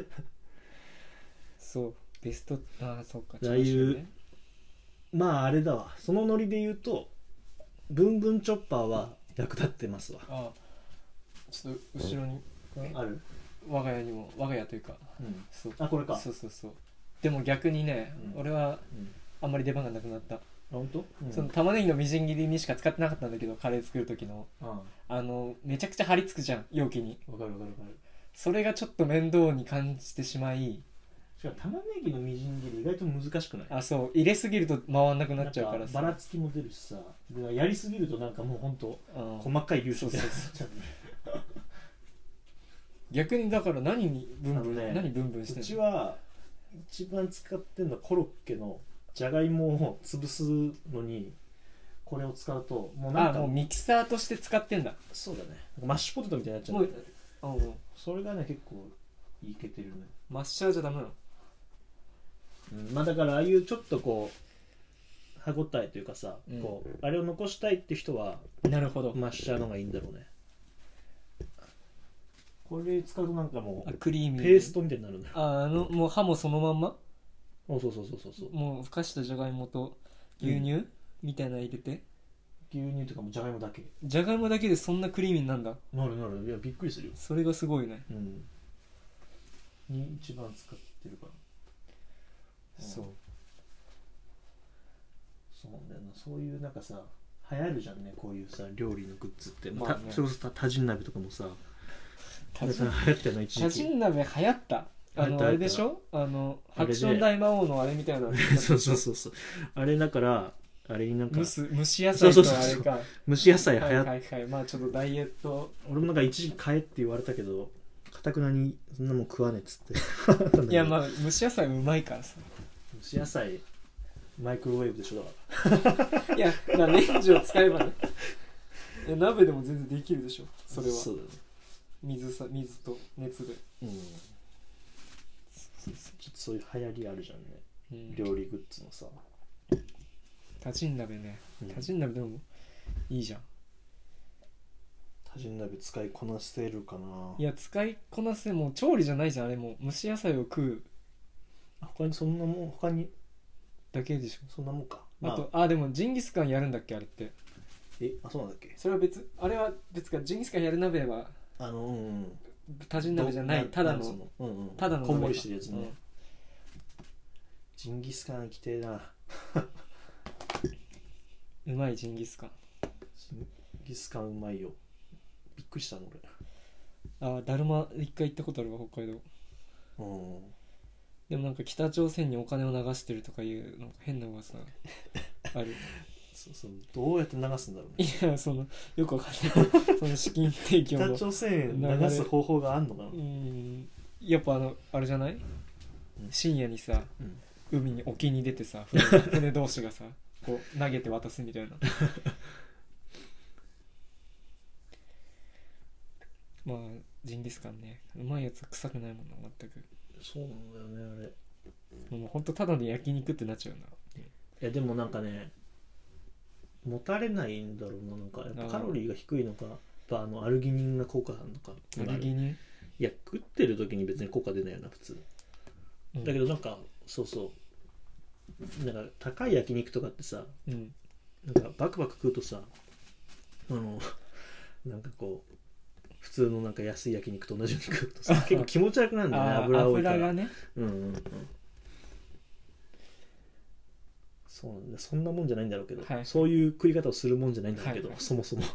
そうベスト、ああそうか、 チャーシューね。まああれだわ、そのノリで言うとブンブンチョッパーは役立ってますわ。 ああちょっと後ろに、 うん、ある我が家にも、我が家というか、 うん、 そうあこれか、 そうそうそう。でも逆にね、うん、俺はあんまり出番がなくなった。 本当、 うん、その玉ねぎのみじん切りにしか使ってなかったんだけど、カレー作る時の、うん、あのめちゃくちゃ張り付くじゃん容器に。 わかるわかるわかる。 それがちょっと面倒に感じてしまい、 しかも玉ねぎのみじん切り意外と難しくない？ あ、そう入れすぎると回んなくなっちゃうからなんさ、 ばらつきも出るしさ、でやりすぎるとなんかもうほんとうん細かい粒子みたいになっそうちゃうね。 逆にだから何にブンブン、 あのね何ブンブンしてんうの？ ちは一番使ってるのはコロッケのじゃがいもを潰すのにこれを使うともうなんかあ、もうミキサーとして使ってんだ。 そうだね、マッシュポテトみたいになっちゃもうんだよね。 う、うん、 それがね結構いけてるね。 マッシャーじゃダメなの？ うん、まあだからああいうちょっとこう歯ごたえというかさ、 うん、 こうあれを残したいって人はなるほど、 マッシャーの方がいいんだろうね。これ使うとなんかもうあ、クリーミーペーストみたいになるんだよ。 あ、あのもう歯もそのまんま、 そうそうそうそうそう。 もうふかしたじゃがいもと牛乳、うん、みたいなの入れて、 牛乳とかもじゃがいもだけ、 じゃがいもだけでそんなクリーミーになんだ。 なるなる、いやびっくりするよ。 それがすごいね。 うんに一番使ってるから、うん、そうそうなんだよな。そういうなんかさ流行るじゃんね、こういうさ料理のグッズって、まあね、それこそタジン鍋とかもさ流行ったよな一時期。 タジン鍋流行った。あのあれでしょ、あのハクション大魔王のあれみたいなそうそうそうそう、あれだからあれになんか蒸す蒸し野菜とあれか、 そうそうそう、蒸し野菜流行っ、はいはいはい、まあちょっとダイエット、 俺もなんか一時期買えって言われたけどかたくなにそんなもん食わねえっつっていやまあ蒸し野菜うまいからさ。 蒸し野菜マイクロウェーブでしょだからいやだからレンジを使えばね鍋でも全然できるでしょそれは。 そうだね、 水さ水と熱で、 うん、ちょっとそういう流行りあるじゃんね、うん、料理グッズのさ。 タジン鍋ね、うん、タジン鍋でもいいじゃん。 タジン鍋使いこなせるかな。 いや使いこなせ、もう調理じゃないじゃんあれ、もう蒸し野菜を食う他にそんなもん、他にだけでしょ。 そんなもんか。 あと、あ、でもジンギスカンやるんだっけあれって。 え、あ、そうなんだっけ。 それは別、あれは別か。ジンギスカンやる鍋はあの、うんうん、 タジン鍋じゃない、ただの、 うんうん、 ただのこんもりしてるやつね、 うん、 ジンギスカンきてえなうまいジンギスカン。 ジンギスカンうまいよ。びっくりしたの俺。あ、だるま一回行ったことあるわ北海道。うん。でもなんか北朝鮮にお金を流してるとかいうなんか変な噂ある。 そうそう、どうやって流すんだろうね。 いや、そのよくわかんないその資金提供の北朝鮮流す方法があんのかな。 うん、やっぱあのあれじゃない、うん、深夜にさ、うん、海に沖に出てさ 船, 船同士がさこう投げて渡すみたいなまあジンギスカンね、うまいやつ臭くないもんな全く。 そうなんだよねあれ。 もうほんとただで焼肉ってなっちゃうな。 いやでもなんかね、持たれないんだろうな。なんかやっぱカロリーが低いのか、やっぱあのアルギニンが効果あるのか。 アルギニン、 いや食ってる時に別に効果出ないよな普通、うん、だけどなんかそうそうなんか高い焼肉とかってさ、うん、なんかバクバク食うとさ、あのなんかこう普通のなんか安い焼肉と同じように食うとさ結構気持ち悪くなるんだよね油多いから。 油がね、 うんうんうん、そうなんだ。そんなもんじゃないんだろうけど、はい、そういう食い方をするもんじゃないんだろうけど、はいはい、そもそも、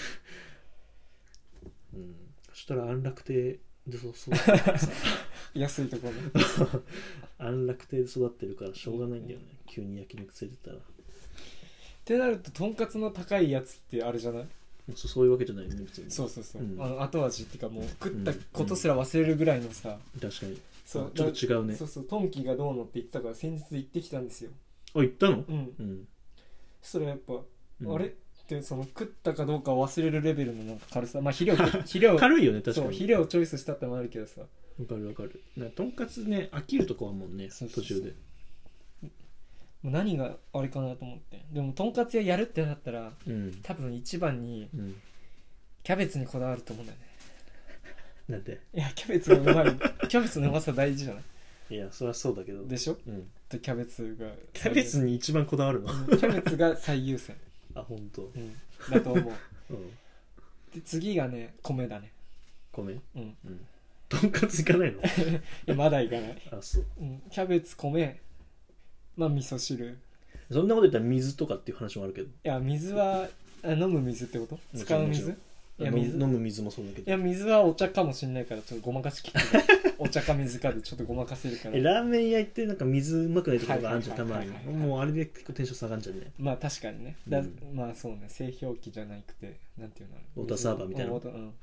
うん、そしたら安楽亭で育ってるからさ安いところ安楽亭で育ってるからしょうがないんだよね、うん、急に焼肉連れてたら。 ってなるととんかつの高いやつってあれじゃない？ そ, そういうわけじゃないよね別に。 そうそうそう、うん、あの後味っていうかもう食ったことすら忘れるぐらいのさ、 うん、確かにそうちょっと違うね。 そうそう、トンキがどうのって言ってたから先日行ってきたんですよ。 あ、行ったの？ うん、うん、それやっぱ、うん、あれってその食ったかどうかを忘れるレベルのなんか軽さ、まあ肥料肥料軽いよね確かに。 そう肥料をチョイスしたってのもあるけどさ。 わかるわかる。なんかとんかつね飽きるとこはもんね、そうそうそう、途中でもう何があれかなと思って。でもとんかつ屋やるってなったら、うん、多分一番に、うん、キャベツにこだわると思うんだよね。 なんで？ いやキャベツのうまいキャベツのうまさ大事じゃない？ いやそりゃそうだけど。 でしょ、うん、でキャベツがキャベツに一番こだわるのキャベツが最優先あ、本当、うん、 だと思う、うん、で次がね米だね。 米、 うん、 うん、とんかついかないの？いやまだいかない。 あ、そう、 うん、キャベツ米、まあ味噌汁。 そんなこと言ったら水とかっていう話もあるけど。いや水は飲む水ってこと？使う水？ いや飲む水飲む水もそうだけど。 いや水はお茶かもしんないからちょっとごまかしきってお茶か水かでちょっとごまかせるからえラーメン屋行ってなんか水うまくないところがあるじゃん、たまにはいはいはいはい。 もうあれで結構テンション下がるんじゃんね。 まあ確かにねだ、 うん、 まあそうね製氷機じゃなくてなんていうのウォーターサーバーみたいなウォーターうん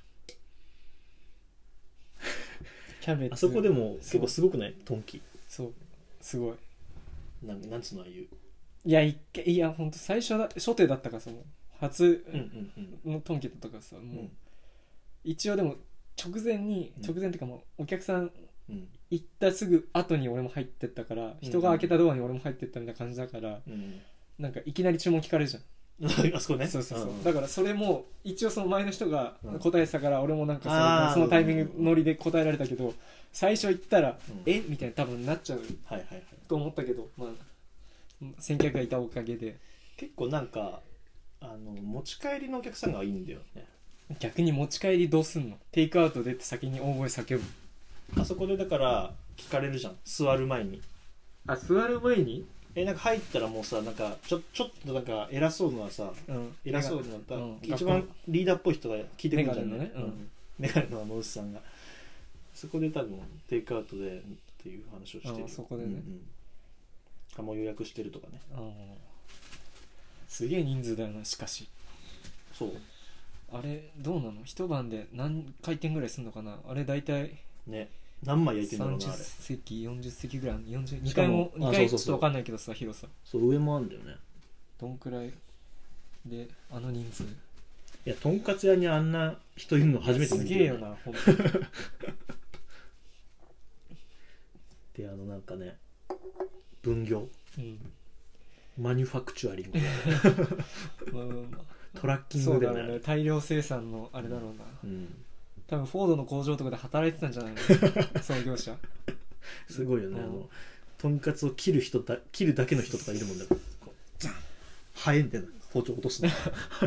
キャベツあそこでも結構すごくないトンキ。 そうすごいなんなんつうのああいう。 いやいっいやほんと最初だ初手だったからさもう初うんうんうん。 のトンキだったからさもう、 うん一応でも直前にうん直前っていうかもうお客さんうん行ったすぐ後に俺も入ってったから人が開けたドアに俺も入ってったみたいな感じだからうんなんかいきなり注文聞かれるじゃんあそこね。 そうそうそう、 んだからそれも一応その前の人がうん答えてたから俺もなんかそあーのそのタイミングノリで答えられたけど最初言ったら、 うんえみたいな多分なっちゃうはいはいはい。 と思ったけどまあ先客がいたおかげで結構なんかあの持ち帰りのお客さんがいいんだよね。 逆に持ち帰りどうすんのテイクアウトでって先に大声叫ぶあそこでだから聞かれるじゃん、座る前に。 あ座る前にえなんか入ったらもうさなんかちょちょっとなんか偉そうなさ、 うん偉そうになった、 うん一番リーダーっぽい人が聞いてくるじゃんメガネのねうんメガネのあのおじさんがそこで多分テイクアウトでっていう話をしてる。 あそこでねうんうんあもう予約してるとかね。 あーすげえ人数だよなしかしそうあれどうなの一晩で何回転ぐらいするのかなあれ大体ね何枚焼いてんだろうなあさんじゅっれ。 席よんじゅっ席ぐらいよんじゅうにしかかいももあにかいそうそうそうちょっと分かんないけどさ広さそう上もあるんだよね。 どんくらいであの人数いやとんかつ屋にあんな人いるの初めて見たすげえよなほんとであのなんかね分業うんマニュファクチュアリングまあまあまあトラッキンそうだグだよね。 ろうね大量生産のあれだろうなうん多分フォードの工場とかで働いてたんじゃないの創業者すごいよね、 うんあのとんかつを切る人だ切るだけの人とかいるもんだからこうザンハエみたいな包丁落とすの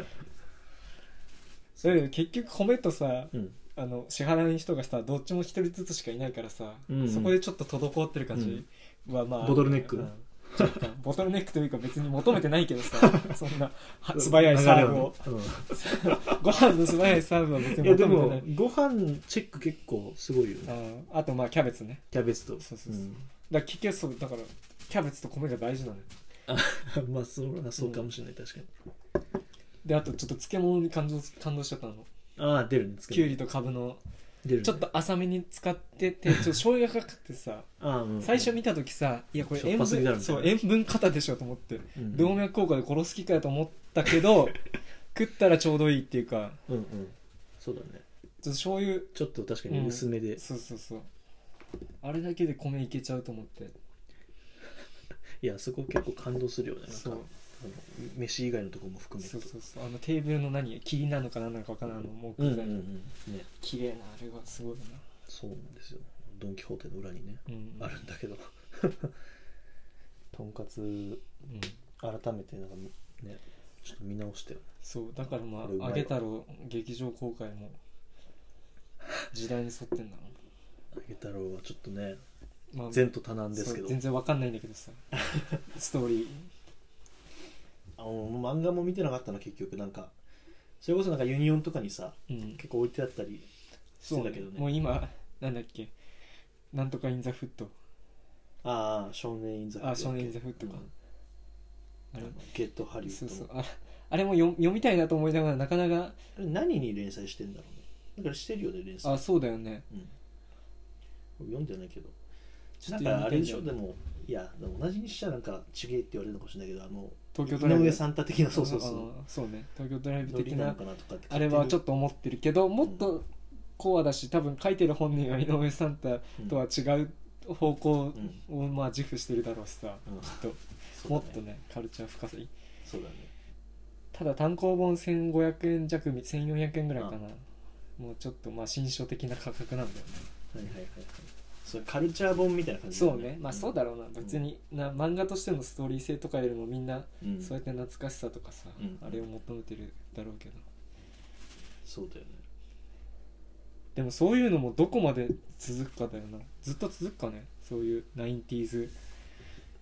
それ結局米とさうんあの支払いの人がさどっちも一人ずつしかいないからさ、 うんうんそこでちょっと滞ってる感じは、まあボトルネックうん若干ボトルネックというか別に求めてないけどさそんなは素早いサーブを、 流れはねご飯の素早いサーブは別うん、 にいやでも求めてないご飯チェック結構すごいよね。 ああとまあキャベツねキャベツとそうそうそう、 んだから結局そうだからキャベツと米が大事なのよまあそうそうかもしれない、確かに。 であとちょっと漬物に感動感動しちゃったのああ出るんですけどきゅうりとかぶの出るねちょっと浅めに使っててちょっと醤油がかかってさああ、うん、 最初見た時さいやこれ塩しょっぱすぎだろ分みたいなそう塩分過多でしょと思ってうん動脈硬化で殺す気かよと思ったけど食ったらちょうどいいっていうかうんうんそうだね。 ちょっと醤油ちょっと確かに薄めで、 そうそうそうあれだけで米いけちゃうと思っていやそこ結構感動するよね。なんかそうあの飯以外のところも含めてそうそうそうあのテーブルの何霧なのか何なのか分からないあの木材のうんうんうんね綺麗なあれがすごいなそうなんですよ。ドン・キホーテの裏にね、 うんあるんだけどとんかつうん改めてなんかねちょっと見直してよ。 そうだからまこれうまいわあ揚げ太郎劇場公開も時代に沿ってんだろあげ太郎はちょっとねうな、まあ、 前途多難ですけど、 そう全然わかんないんだけどさストーリーあの漫画も見てなかったな結局。なんかそれこそなんかユニオンとかにさうん結構置いてあったりしそうてたけどね。 もう今なんだっけなんとかインザフットああ少年インザフットあ少年インザフットか、 うんあれゲットハリウッドのそうそうああれも読読みたいなと思いながらなかなかあれ何に連載してんだろうね。だからしてるよね連載。 あそうだよねうん読んでないけどちょっとなんかあれでしょ。 読みたいんだよでもいやでも同じにしちゃなんかちげえって言われるのかもしれないけど、あの東京ドライブ井上サンタ的なそうそうそうああそうね東京ドライブノリなの的なかなとかってあれはちょっとと思ってるけどもっとコアだし多分書いてる本人は井上サンタとは違う方向うんをまあ自負してるだろうしさ、 うんきっとそうだもっとねカルチャー深さいそうだね。 ただ単行本せんごひゃくえん弱せんよんひゃくえんぐらいかな、もうちょっとまあ新書的な価格なんだよねはいはいはいはい。それカルチャー本みたいな感じだそようねまあそうだろうな、別にな漫画としてのストーリー性とかよりもみんなうんそうやって懐かしさとかさ、 うんあれを求めてるだろうけどそうだよね。 でもそういうのもどこまで続くかだよなずっと続くかねそういうナインティーズ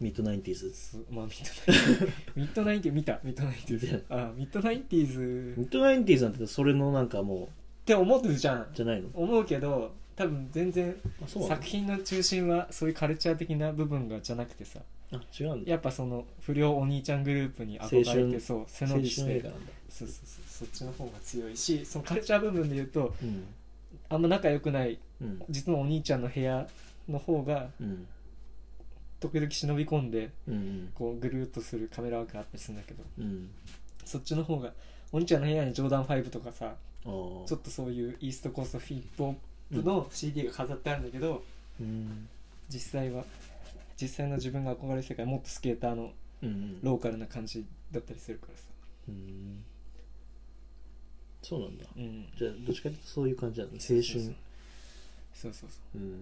ミッドナインティーズ。 まあミッドナインティーズミッドナインティーズ見たミッドナインティーズあミッドナインティーズミッドナインティーズなんてそれのなんかもうって思ってるじゃんじゃないの思うけど多分全然作品の中心はそういうカルチャー的な部分がじゃなくてさあ違うんだやっぱその不良お兄ちゃんグループに憧れてそう背伸びして青春映画なんだそうそうそうそっちの方が強いしそのカルチャー部分で言うとうんあんま仲良くないうん実のお兄ちゃんの部屋の方がうん時々忍び込んでうんこうぐるっとするカメラワークがあったりするんだけどうんそっちの方がお兄ちゃんの部屋にジョーダンファイブとかさあーちょっとそういうイーストコーストヒップホップの シーディー が飾ってあるんだけど、 うん実際は実際の自分が憧れる世界もっとスケーターのうんローカルな感じだったりするからさ、 うんそうなんだうん、 じゃあどっちかというとそういう感じなの青春そうそうそうそううーん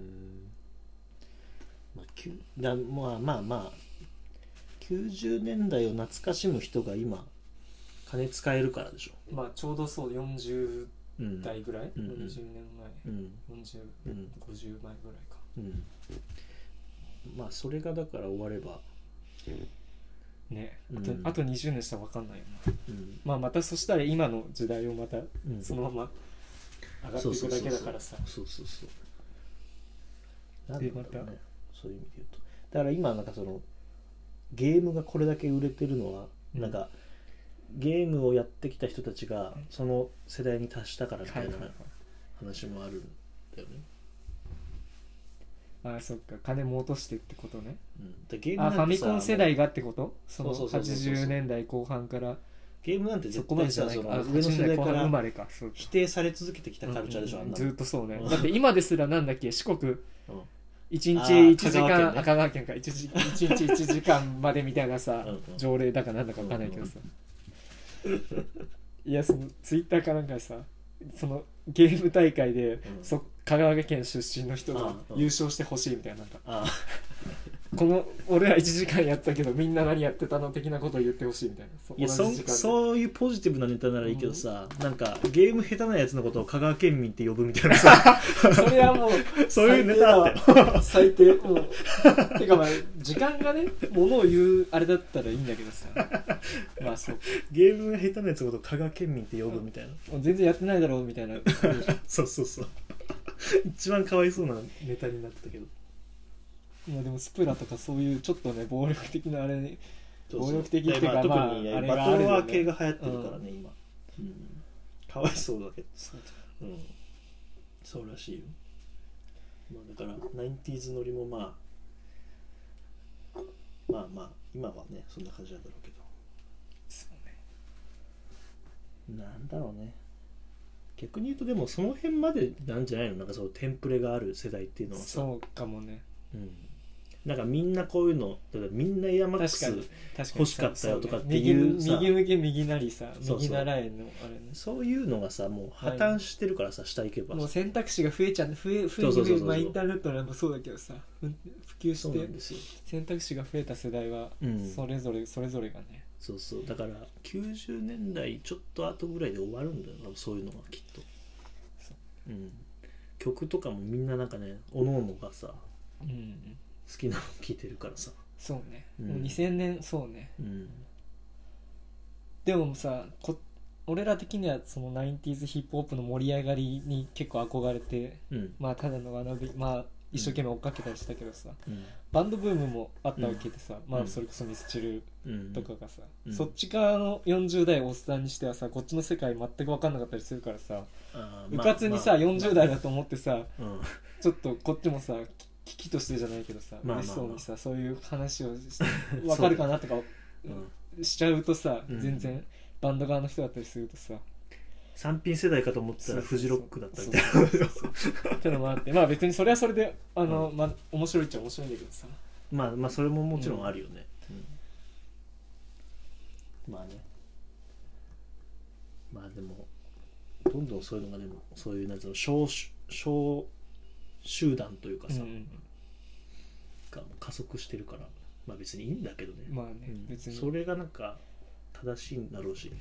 まあきゅだまあまあまあきゅうじゅうねんだいを懐かしむ人が今金使えるからでしょまあちょうどそうよんじゅううん代ぐらい、 うんうんにじゅうねんまえ、 うんよんじゅう、 うんごじゅうまえぐらいかうんまあそれがだから終わればねあと、 うんあとにじゅうねんしたら分かんないよなうんまあまたそしたら今の時代をまたうんそのまま上がっていくだけだからさそうそうそうなんだろうねでまたそういう意味で言うとだから今なんかそのゲームがこれだけ売れてるのは、 うんなんかゲームをやってきた人たちがその世代に達したからみたいなはいはいはい話もあるんだよね、 ああそっか金も落としてってことねうん、でゲームあファミなんてさコン世代がってことそのそうそうそうそうそうはちじゅうねんだいこう半からゲームなんてそ絶こまでじゃない対さそのかあ上の世代かはちじゅうねんだいこう半生らまれかそうか否定され続けてきたカルチャーでしょ、 うんうんあんなのずっとそうねうんだって今ですらなんだっけ四国うん一日あーいちじかん香川県ねあ香川県か一日一日いちじかんまでみたいなさうんうん条例だかなんだかわかんないけどさいやそのツイッターかなんかでさそのゲーム大会で、 うんそ香川県出身の人がああ優勝してほしいみたいななんかあこの俺らいちじかんやったけどみんな何やってたの的なことを言ってほしいみたいないやそ同じ時間でそういうポジティブなネタならいいけどさ、なんかゲーム下手なやつのことを香川県民って呼ぶみたいなさそれはもうそういうネタだったよ最低もうてかまあ時間がねものを言うあれだったらいいんだけどさまあそうゲーム下手なやつのことを香川県民って呼ぶみたいな、 もう全然やってないだろうみたいなそうそうそう一番かわいそうなネタになってたけどまあでもスプラとかそういうちょっとね暴力的なあれにそうそう暴力的っていうかでまあ、 まあ特にあれがバトルワーあるよね系が流行ってるからね、今、うん、かわいそうだけどそううんそうらしいよ、まあ、だからナインティーズ乗りもまあまあまあ今はねそんな感じなんだろうけどそうねなんだろうね逆に言うとでもその辺までなんじゃないのなんかそのテンプレがある世代っていうのはさそうかもねうん、なんかみんなこういうのだからみんなエアマックス確かに確かに欲しかったよとかっていうさ右右向け右なりさそうそう右習えのあれねそういうのがさもう破綻してるからさ、下行けばもう選択肢が増えちゃう増え増えそうそうそうそう増えまあインターネットなんかそうだけどさふ普及そうしてなんですよ選択肢が増えた世代はうんそれぞれそれぞれがねそうそうだからきゅうじゅうねんだいちょっと後ぐらいで終わるんだよなそういうのがきっと、 そううん、曲とかもみんななんかねおのおのがさうん好きなの聴いてるからさ、 そうね、 うんもうにせんねんそうねうんでもさこ俺ら的にはそのナインティーズヒップホップの盛り上がりに結構憧れてうんまあただの学びまあ一生懸命追っかけたりしたけどさ、 うんバンドブームもあったわけでさ、まうんあそれこそミスチルうんとかがさ、 うんそっち側のよんじゅう代おっさんにしてはさこっちの世界全く分かんなかったりするからさうあーまあかつにさ、 まあよんじゅう代だと思ってさうんちょっとこっちもさ危機としてじゃないけどさ、 まあまあまあ嬉しそうにさそういう話をして分かるかなとかうんしちゃうとさ、 うん全然バンド側の人だったりするとさ三品世代かと思ったらフジロックだったみたいなそうそうそうそうってのもあってまあ別にそれはそれであの、まあ面白いっちゃ面白いんだけどさまあまあそれももちろんあるよね、うんまあねまあでもどんどんそういうのがでもそういうなんつうの小小集団というかさ、 うんうんが加速してるからまあ別にいいんだけどね、 まあね、 うん別にそれがなんか正しいんだろうし、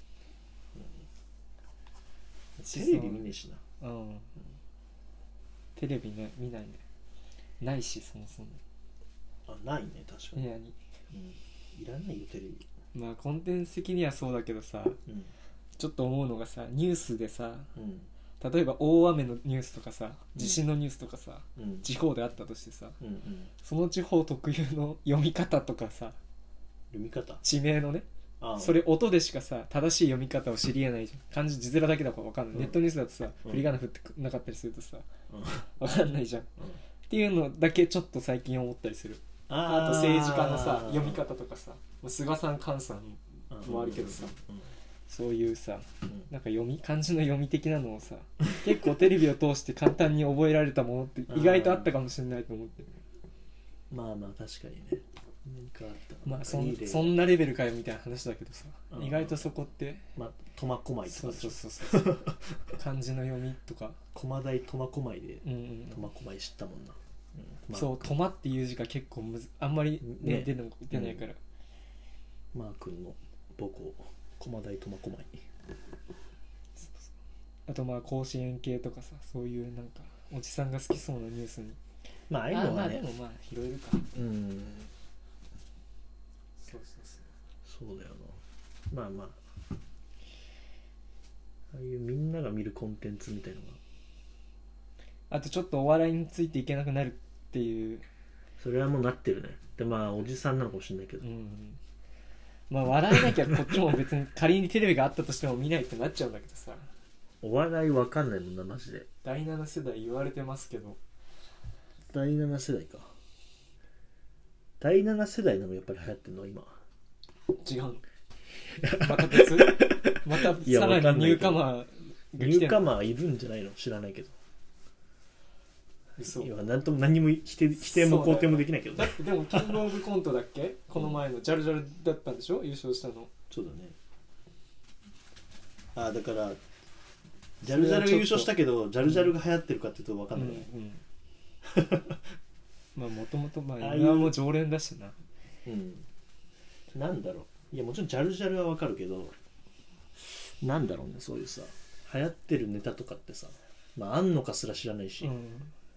うん、テレビ見ねえしな、 うん、テレビね見ないねないしそもそもあないね確かに。 部屋に、 うん、いらないよテレビ。 まあコンテンツ的にはそうだけどさ、 うん、 ちょっと思うのがさ、ニュースでさ、 うん、 例えば大雨のニュースとかさ、地震のニュースとかさ、 うん、 地方であったとしてさ、 うんうん、 その地方特有の読み方とかさ、 読み方、 地名のね、 あそれ音でしかさ正しい読み方を知りえないじゃん。漢字字面だけだから分かんない、 うん、 ネットニュースだとさ、 うん、 振り仮名振ってなかったりするとさ、 うん、 分かんないじゃん、うん、っていうのだけちょっと最近思ったりする。 あ, あと政治家のさ読み方とかさ、菅さん菅さんもあるけどさ、うんうん、そういうさ、うん、なんか読み漢字の読み的なのをさ結構テレビを通して簡単に覚えられたものって意外とあったかもしれないと思ってる。 まあまあ確かにね、何かあったまあそ ん, そんなレベルかよみたいな話だけどさ、意外とそこってまあ苫小牧とか、 そうそうそうそう漢字の読みとか駒大苫小牧で苫、うんうん、 小牧知ったもんな、うんまあ、 そう苫っていう字が結構むずあんまり、ねね、出, の出ないから、 うん、マー君の母校駒大苫小牧、 あとまあ甲子園系とかさ、そういうなんかおじさんが好きそうなニュースに、 まあああいうのはね、 あまあでもまあ拾えるか、 うんそうそうそうそうだよな。まあまあああいうみんなが見るコンテンツみたいのが、 あとちょっとお笑いについていけなくなるっていう、 それはもうなってるね。でまあおじさんなのかもしれないけど、うん、 まあ笑えなきゃこっちも別に仮にテレビがあったとしても見ないってなっちゃうんだけどさ、 お笑いわかんないもんなマジで。 だいなな世代言われてますけど、 だいなな世代か。だいなな世代なのやっぱり流行ってんの今。 違うのまた別またさらにニューカマーが来てる。 ニューカマーいるんじゃないの知らないけど。 嘘。 今何とも何も否定、否定も肯定もできないけど、ね、 だってでもキングオブコントだっけこの前のジャルジャルだったんでしょ優勝したの。 そうだね。あだからジャルジャルが優勝したけどジャルジャルが流行ってるかっていうと分かんない、うんうん、 まあもともとまあ今も常連だしな。 うんなんだろう、いやもちろんジャルジャルは分かるけど、なんだろうね、そういうさ流行ってるネタとかってさ、まああんのかすら知らないし、うんうん、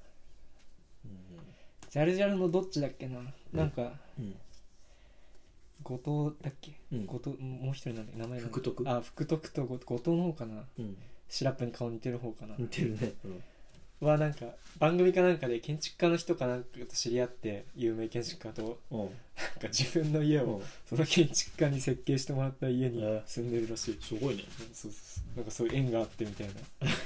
ジャルジャルのどっちだっけな、なんか、うん、後藤だっけ、うん、後藤もう一人なんだっけ名前なんだ福徳、 あ福徳と後藤の方かな、うん、シラップに顔似てる方かな、 似てるね、うんはなんか番組かなんかで建築家の人かなんかと知り合って、有名建築家となんか自分の家をその建築家に設計してもらった家に住んでるらしい。 すごいね。 そうそうそう、なんかそういう縁があってみたいな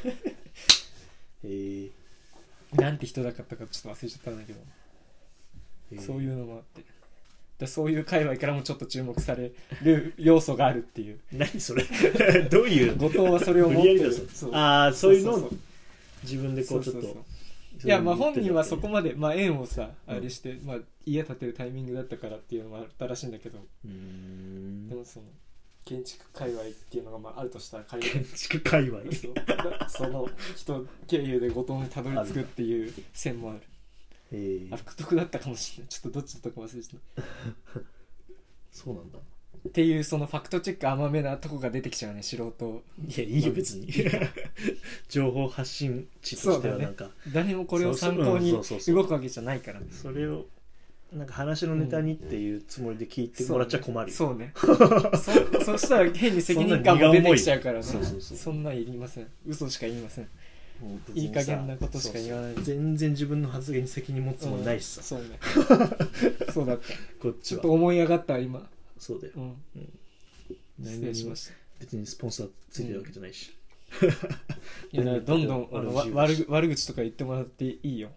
へえなんて人だかったかちょっと忘れちゃったんだけど、そういうのもあってだ、そういう界隈からもちょっと注目される要素があるっていう何それどういう後藤はそれを持ってるああそういうのを自分でこうちょっと、そうそうそう、 いやまあ本人はそこまで、まあ、縁をさあれして、うん、まあ、家建てるタイミングだったからっていうのもあったらしいんだけど、うーんでもその建築界隈っていうのがまああるとしたら仮に建築界隈その人経由で後藤にたどり着くっていう線もある。 へあ福徳だったかもしれない、ちょっとどっちだったか忘れてたそうなんだっていう、そのファクトチェック甘めなとこが出てきちゃうね、素人。 いやいいよ別に情報発信地としてはなんか、 ね、誰もこれを参考に動くわけじゃないからね。 それをなんか話のネタにっていうつもりで聞いてもらっちゃ困るよ、 そうね、そうね そ, そしたら変に責任感も出てきちゃうからね。そうそうそう、そんなんいりません、嘘しか言いません、いい加減なことしか言わない。 そうそう、全然自分の発言に責任持つもんないしさ、 うん、そうねそうだったこっちはちょっと思い上がった今。 そうだよ、うんうん、 失礼しました。 別にスポンサーついてるわけじゃないし、 うん、いやどんどんあの悪, 悪口とか言ってもらっていいよ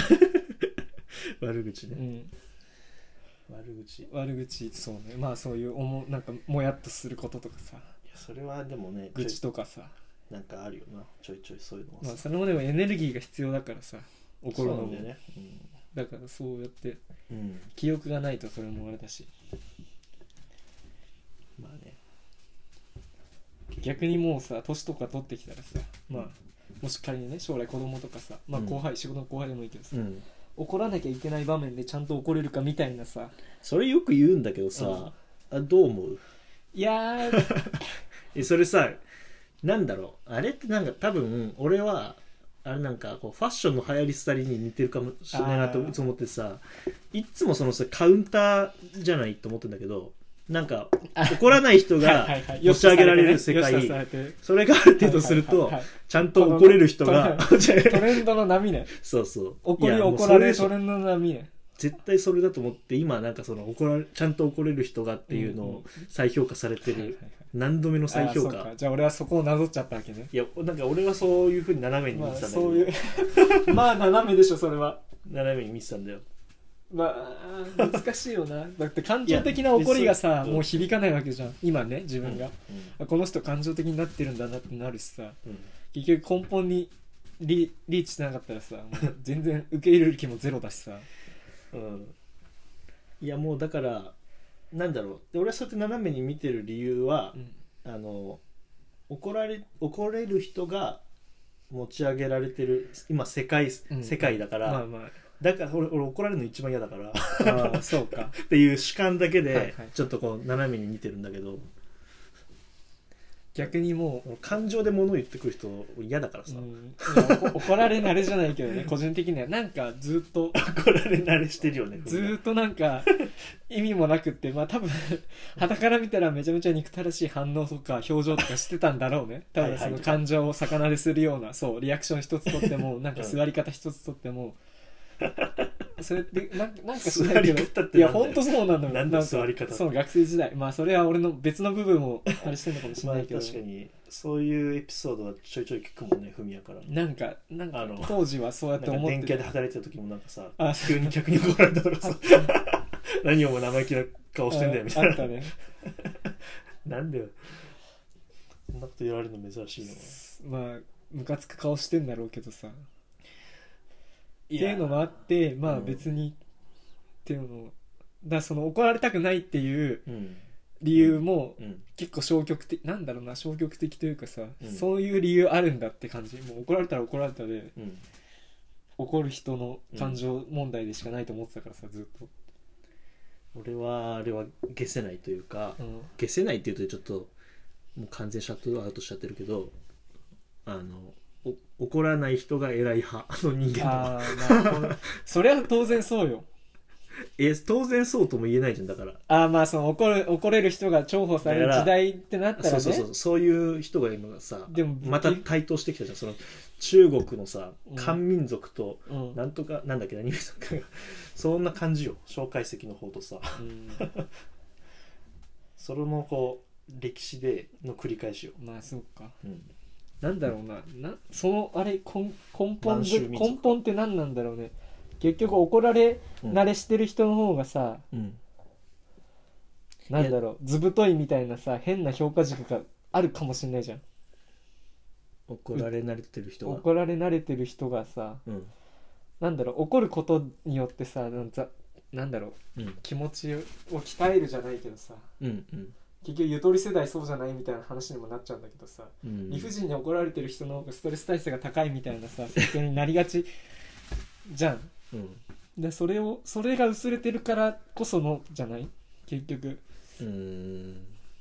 悪口ね、 うん、 悪口悪口、そうね、まあそういうおもなんかもやっとすることとかさ、いやそれはでもね愚痴とかさなんかあるよな、ちょいちょいそういうのは、 まあそれもでもエネルギーが必要だからさ、怒るのもそうなんだよね、うん、 だからそうやって、 うん、 記憶がないとそれもあれだし、 まあね、 逆にもうさ年とか取ってきたらさ、まあもし仮にね将来子供とかさ、まあ後輩、うん、仕事の後輩でもいいけどさ、うん、怒らなきゃいけない場面でちゃんと怒れるかみたいなさ、 それよく言うんだけどさ、うん、あどう思う？ いやーえそれさなんだろう、あれってなんか多分俺はあれなんかこうファッションの流行り廃りに似てるかもしれないなといつも思ってさ、いつもそのさカウンターじゃないと思ってんだけど、なんか怒らない人が持ち上げられる世界、それがある程度するとちゃんと怒れる人がトレンドの波ね。 そうそう、 怒り怒られトレンドの波ね。 絶対それだと思って、今なんかその怒られちゃんと怒れる人がっていうのを再評価されてる、何度目の再評価。 じゃあ俺はそこをなぞっちゃったわけね。 いやなんか俺はそういう風に斜めに見てたんだけど、まあ、 そういうまあ斜めでしょそれは。 斜めに見てたんだよ。 まあ難しいよな。だって感情的な怒りがさもう響かないわけじゃん今ね自分が、うんうん、この人感情的になってるんだなってなるしさ、うん、結局根本に リ, リーチしてなかったらさもう全然受け入れる気もゼロだしさ、 うん、いやもうだからなんだろう、で俺はそうやって斜めに見てる理由は、うん、あの怒られ怒れる人が持ち上げられてる今世界、うん、世界だから、まあまあだから 俺, 俺怒られるの一番嫌だからあそうかっていう主観だけでちょっとこう斜めに見てるんだけど、 逆にもう感情で物言ってくる人嫌だからさ、うん、怒られ慣れじゃないけどね個人的にはなんかずっと怒られ慣れしてるよねずっとなんか意味もなくってまあ多分傍から見たらめちゃめちゃ憎たらしい反応とか表情とかしてたんだろうね多分その感情を逆なでするようなそうリアクション一つとってもなんか座り方一つとっても、それってな, なんかしないけどいや本当そうなんだよ。 なんだ座り方、 その学生時代まあそれは俺の別の部分をあれしてるのかもしれないけど、 まあ、確かにそういうエピソードはちょいちょい聞くもんねフミヤから。 なんかなんか当時はそうやって思って電気屋で働いてた時もなんかさ急に客に怒られたからさ何をも生意気な顔してんだよみたいな。 あったねなんでよそんなこと言われるの珍しいの。 まあムカつく顔してんだろうけどさっていうのもあってまあ別に、うん、っていうのだからその怒られたくないっていう理由も結構消極的なんだろうな消極的というかさ、うん、そういう理由あるんだって感じ。もう怒られたら怒られたで、うん、怒る人の感情問題でしかないと思ってたからさずっと。 俺はあれは消せないというか、うん、消せないっていうとちょっともう完全シャットアウトしちゃってるけど、あの怒らない人が偉い派の人間だ。 あ、まあ、それは当然そうよ。 え当然そうとも言えないじゃん。だからあまあその怒る怒れる人が重宝される時代ってなったらね。 そうそうそうそういう人が今さでもまた台頭してきたじゃん。その中国のさ漢民族となんとか、うん、なんだっけ何民族がそんな感じよ。蒋介石の方とさ、うん、それもこう歴史での繰り返しよ。 まあそうか、うん、なんだろうな、なそのあれ根本で根本って何なんだろうね。結局怒られ慣れしてる人の方がさ、うん、なんだろう図太いみたいなさ変な評価軸があるかもしれないじゃん。 怒られ慣れてる人が怒られ慣れてる人がさ、うん、なんだろう怒ることによってさなんざなんだろう、うん、気持ちを鍛えるじゃないけどさ、うんうん、結局ゆとり世代そうじゃないみたいな話にもなっちゃうんだけどさ、うん、理不尽に怒られてる人の方がストレス耐性が高いみたいなさ設定になりがちじゃん。うん、でそれをそれが薄れてるからこそのじゃない結局。うーん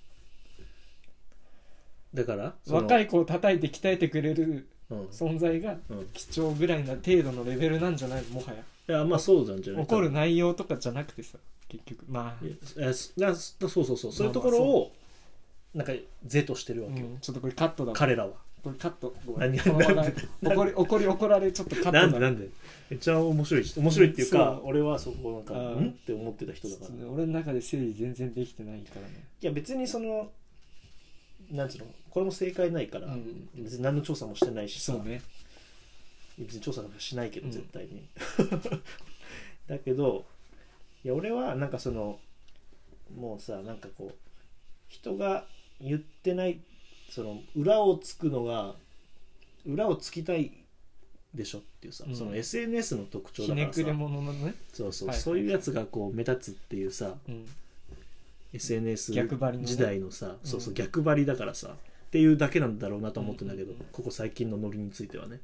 だから若い子を叩いて鍛えてくれる存在が貴重ぐらいな程度のレベルなんじゃないのもはや。 いやまあそうなんじゃない。 怒る内容とかじゃなくてさ結局まあいやそうそうそうそうそういうところをなんか是としてるわけよ、うん、 ちょっとこれカットだわ彼らは。 これカット何怒り怒り怒られちょっとカットだ。 なんでなんでめっちゃ面白い面白いっていうか、うん、俺はそこなんかんって思ってた人だから。 俺の中で整理全然できてないからね。 いや別にそのなんつうのこれも正解ないから、うん、別に何の調査もしてないしさ。 そうね別に調査なんかしないけど絶対に、うん、だけどいや俺はなんかそのもうさなんかこう人が言ってないその裏をつくのが裏をつきたいでしょっていうさ、うん、その エスエヌエス の特徴だからさひねくれ者のねそうそう、はい、そういうやつがこう目立つっていうさ、うん、エスエヌエス 時代のさ、ね、そうそう逆張りだからさ、うん、っていうだけなんだろうなと思ってんだけど、うん、ここ最近のノリについてはね、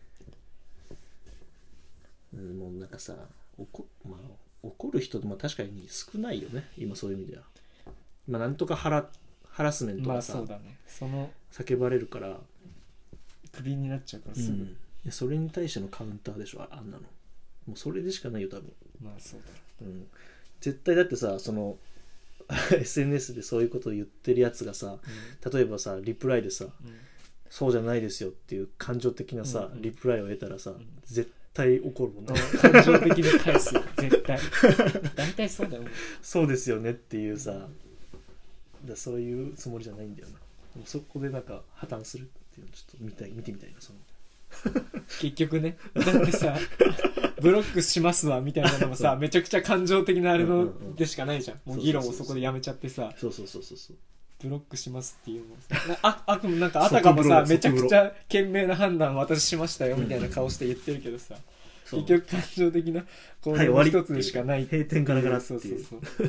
うん、もうなんかさ怒、まあ、怒る人ってまあ確かに少ないよね今そういう意味では。まあなんとかハラハラスメントがさ、 まあそうだね、その叫ばれるからクビになっちゃうからすぐ、うん、 やそれに対してのカウンターでしょ、あんなのもうそれでしかないよ多分。 まあそうだ、 うん、絶対だってさそのエスエヌエス でそういうことを言ってるやつがさ、うん、例えばさリプライでさ、うん、そうじゃないですよっていう感情的なさ、うんうん、リプライを得たらさ、うん、絶対怒るもんね、 うん、感情的に返すよ絶対大体そうだよそうですよねっていうさ、だそういうつもりじゃないんだよな。でもそこでなんか破綻するっていうのをちょっと見たい見てみたいなその結局ねだってさブロックしますわみたいなのもさめちゃくちゃ感情的なあれのでしかないじゃん、もう議論をそこでやめちゃってさ、 そうそうそうそうそうブロックしますっていうのもああくもなんかあたかもさめちゃくちゃ賢明な判断私しましたよみたいな顔して言ってるけどさ、うん、結局感情的な行動の一つでしかない、はい、 閉店ガラガラっていう、 そうそうそう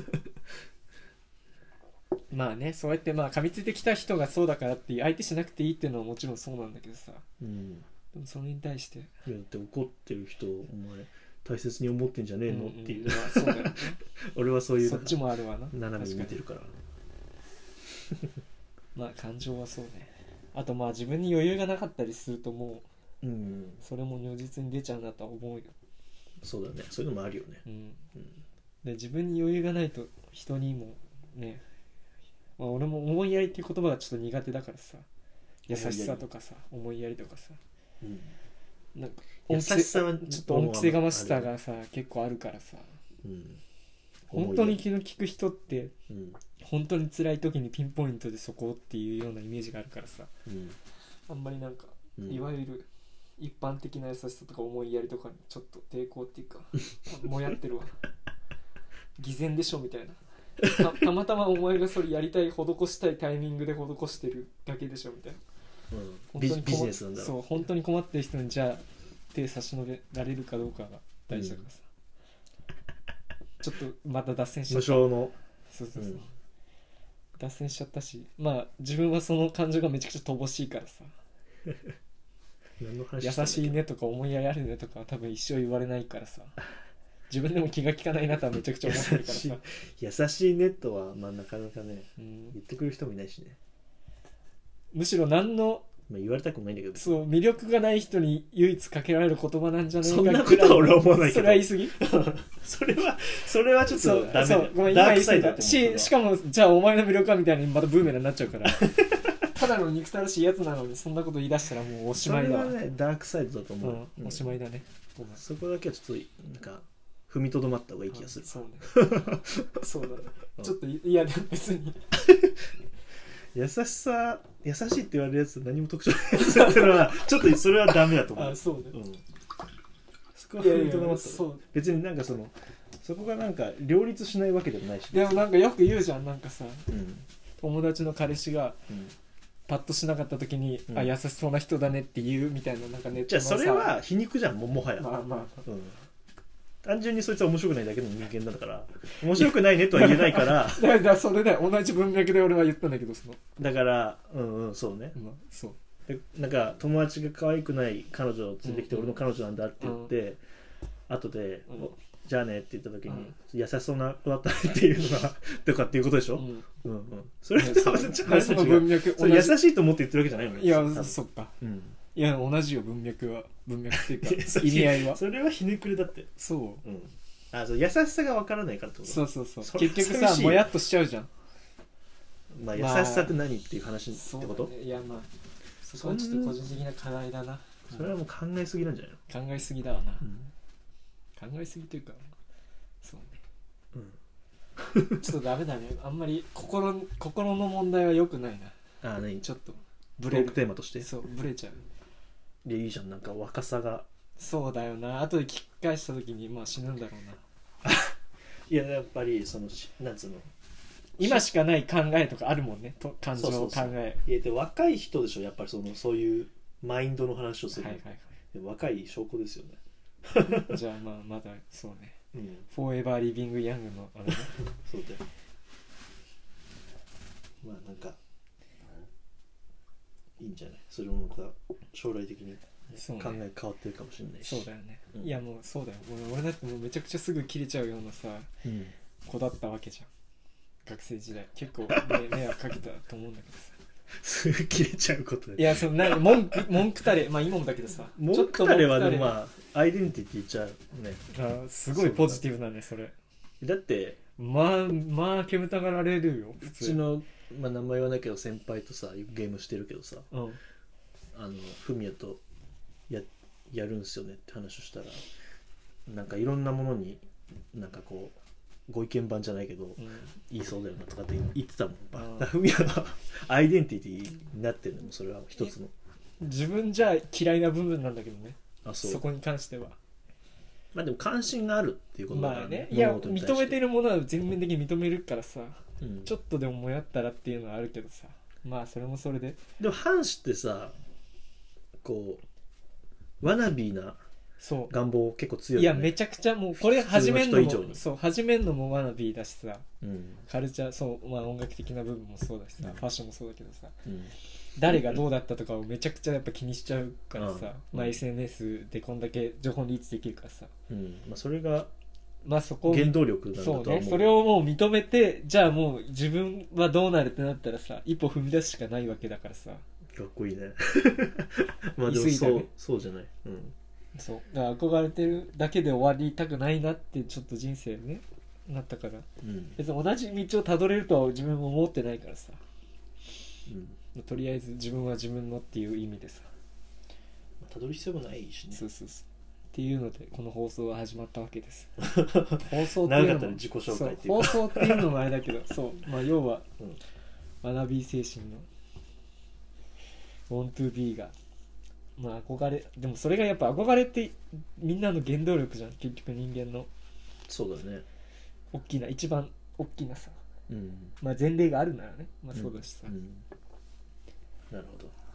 まあね、そうやってまあ噛みついてきた人がそうだからって相手しなくていいっていうのはもちろんそうなんだけどさ、うん、でもそれに対していやだって怒ってる人をお前大切に思ってんじゃねえの、うんうん、っていう、まあ、そうだよね俺はそういうそっちもあるわな、 斜めに見てるからまあ感情はそうね。あとまあ自分に余裕がなかったりするともう、うん、それも如実に出ちゃうなとは思うよ。 そうだね、そういうのもあるよね、うんうん、 で自分に余裕がないと人にもね、まあ、俺も思いやりっていう言葉がちょっと苦手だからさ、優しさとかさ思いやりとかさ、うん、なんか優しさはちょっと恩着せがましさがさ結構あるからさ、うん、本当に気の利く人って、うん、本当に辛い時にピンポイントでそこっていうようなイメージがあるからさ、うん、あんまりなんか、うん、いわゆる一般的な優しさとか思いやりとかにちょっと抵抗っていうかもやってるわ偽善でしょみたいな、 た, たまたまお前がそれやりたい施したいタイミングで施してるだけでしょみたいな、 うん、ビ, ビジネスなんだろう。 そう本当に困ってる人にじゃあ手差し伸べられるかどうかが大事だからさ、うん、ちょっとまた脱線しちゃった。 無償のそうそうそう、うん、脱線しちゃったし、まあ自分はその感情がめちゃくちゃ乏しいからさ何の話優しいねとか思いやりあるねとかは多分一生言われないからさ自分でも気が利かないなとはめちゃくちゃ思ってるからさ優しいねとはまあなかなかね、うん、言ってくる人もいないしね。 むしろ何のまあ、言われたくもないんだけど、 そう魅力がない人に唯一かけられる言葉なんじゃないか。 そんなことは俺は思わないけど、 それは言い過ぎそれはそれはちょっとダメだ。そうごめん今言い過ぎたし、しかもじゃあお前の魅力はみたいにまたブーメランになっちゃうからただの憎たらしいやつなのにそんなこと言い出したらもうおしまいだわ。 それはねダークサイドだと思う、 うんうん、おしまいだね。 そこだけはちょっとなんか踏みとどまった方がいい気がする、 うん、そうねそうだねちょっといやでも別に優しさ優しいって言われるやつ何も特徴ないやつってのはちょっとそれはダメだと思う。 あそうね、うん、 そこは踏みとどまった方がいい。別になんかそのそこがなんか両立しないわけでもないし。 でもなんかよく言うじゃん、なんかさ、うん、友達の彼氏が、うんパッとしなかった時に、うん、あ優しそうな人だねって言うみたいな、なんかネットのさ、 じゃあそれは皮肉じゃん も, もはや、 まあまあ、うん、 単純にそいつは面白くないだけの人間なんだから面白くないねとは言えないからだからそれで同じ文脈で俺は言ったんだけど、そのだからうんうんそうね、まあ、そうでなんか友達が可愛くない彼女を連れてきて、うん、俺の彼女なんだって言って、うん、後で、うんじゃあねって言った時に、うん、優しそうな子だったねっていうのがとかっていうことでしょ、うんうんうん、それとはちょっと話が違う。優しいと思って言ってるわけじゃないのよ。 いやそっか、うん、いや同じよ文脈は文脈っていうか意味合いはそれはひねくれだって。 そう、うん、 あそう優しさが分からないからってこと。 そうそうそうそ結局さもやっとしちゃうじゃん。 まあ優しさって何っていう話ってこと、まあね、いやまあそこはちょっと個人的な課題だな。 それはもう考えすぎなんじゃないの。考えすぎだわな、うん考えすぎというかそうね、うん、ちょっとダメだね。あんまり心心の問題は良くないな。 ああ何ちょっとブレるテーマとして。 そうブレちゃう。 いやいいじゃん、なんか若さが。 そうだよな。後で聞き返した時にまあ死ぬんだろうな。 いややっぱりそのなんつうの今しかない考えとかあるもんね。と感情を考え。そうそうそういやで若い人でしょやっぱりそのそういうマインドの話をする、はいはいはい、若い証拠ですよねじゃあまあまだそうね、うん、フォーエバーリビングヤングのあれねそうだよ。まあなんかいいんじゃない。それもまた将来的に、ねね、考え変わってるかもしれないし。 そうだよね、うん、いやもうそうだよ。俺だってもうめちゃくちゃすぐ切れちゃうようなさ、うん、子だったわけじゃん学生時代。結構迷惑かけたと思うんだけどさすぐ切れちゃうことで。 いやそのなん文句文句たれまあ今もだけどさ文句たれはでもあまあアイデンティティちゃうね。 あすごいポジティブなんねそれ。 だってまあまあ煙たがられるようちの、まあ、名前はないけど先輩とさゲームしてるけどさ、 うん、 あのフミヤとややるんすよねって話をしたらなんかいろんなものになんかこうご意見番じゃないけど、うん、言いそうだよなとかって言ってたもん。フミヤのアイデンティティになってるのもそれは一つの自分じゃ嫌いな部分なんだけどね。 あそうそこに関してはまあでも関心があるっていうことだから、ね、 まあねいや認めてるものは全面的に認めるからさ、 うん、 ちょっとでももやったらっていうのはあるけどさまあそれもそれででも反氏ってさこうワナビーなそう願望結構強い、 ね、いやめちゃくちゃもうこれ始めんのもそう始めんのもワナビーだしさ、 うん、 カルチャーそう、まあ、音楽的な部分もそうだしさ、うん、ファッションもそうだけどさ、 うん、 誰がどうだったとかをめちゃくちゃやっぱ気にしちゃうからさ、 うんまあ、エスエヌエス でこんだけ情報リーチできるからさ、 うんまあ、それがまあそこ原動力なんだとは思う。 そうねそれをもう認めてじゃあもう自分はどうなるってなったらさ一歩踏み出すしかないわけだからさかっこいいねまあでもそう、ね、そうじゃない、うん、 そうだから憧れてるだけで終わりたくないなってちょっと人生ねなったから、 うん、 別に同じ道をたどれるとは自分も思ってないからさ、 うん、 とりあえず自分は自分のっていう意味でさたどる必要もないしね。 そうそうそうっていうのでこの放送は始まったわけです放送っていうのも長かったら自己紹介っていう放送っていうのもあれだけどそうまあ要は、うん、学び精神の want to be がまあ憧れでもそれがやっぱ憧れってみんなの原動力じゃん結局人間の。 そうだね大きな一番大きなさ、 うん、 まあ前例があるならねまあそうだしさ、 うんうん、なるほど。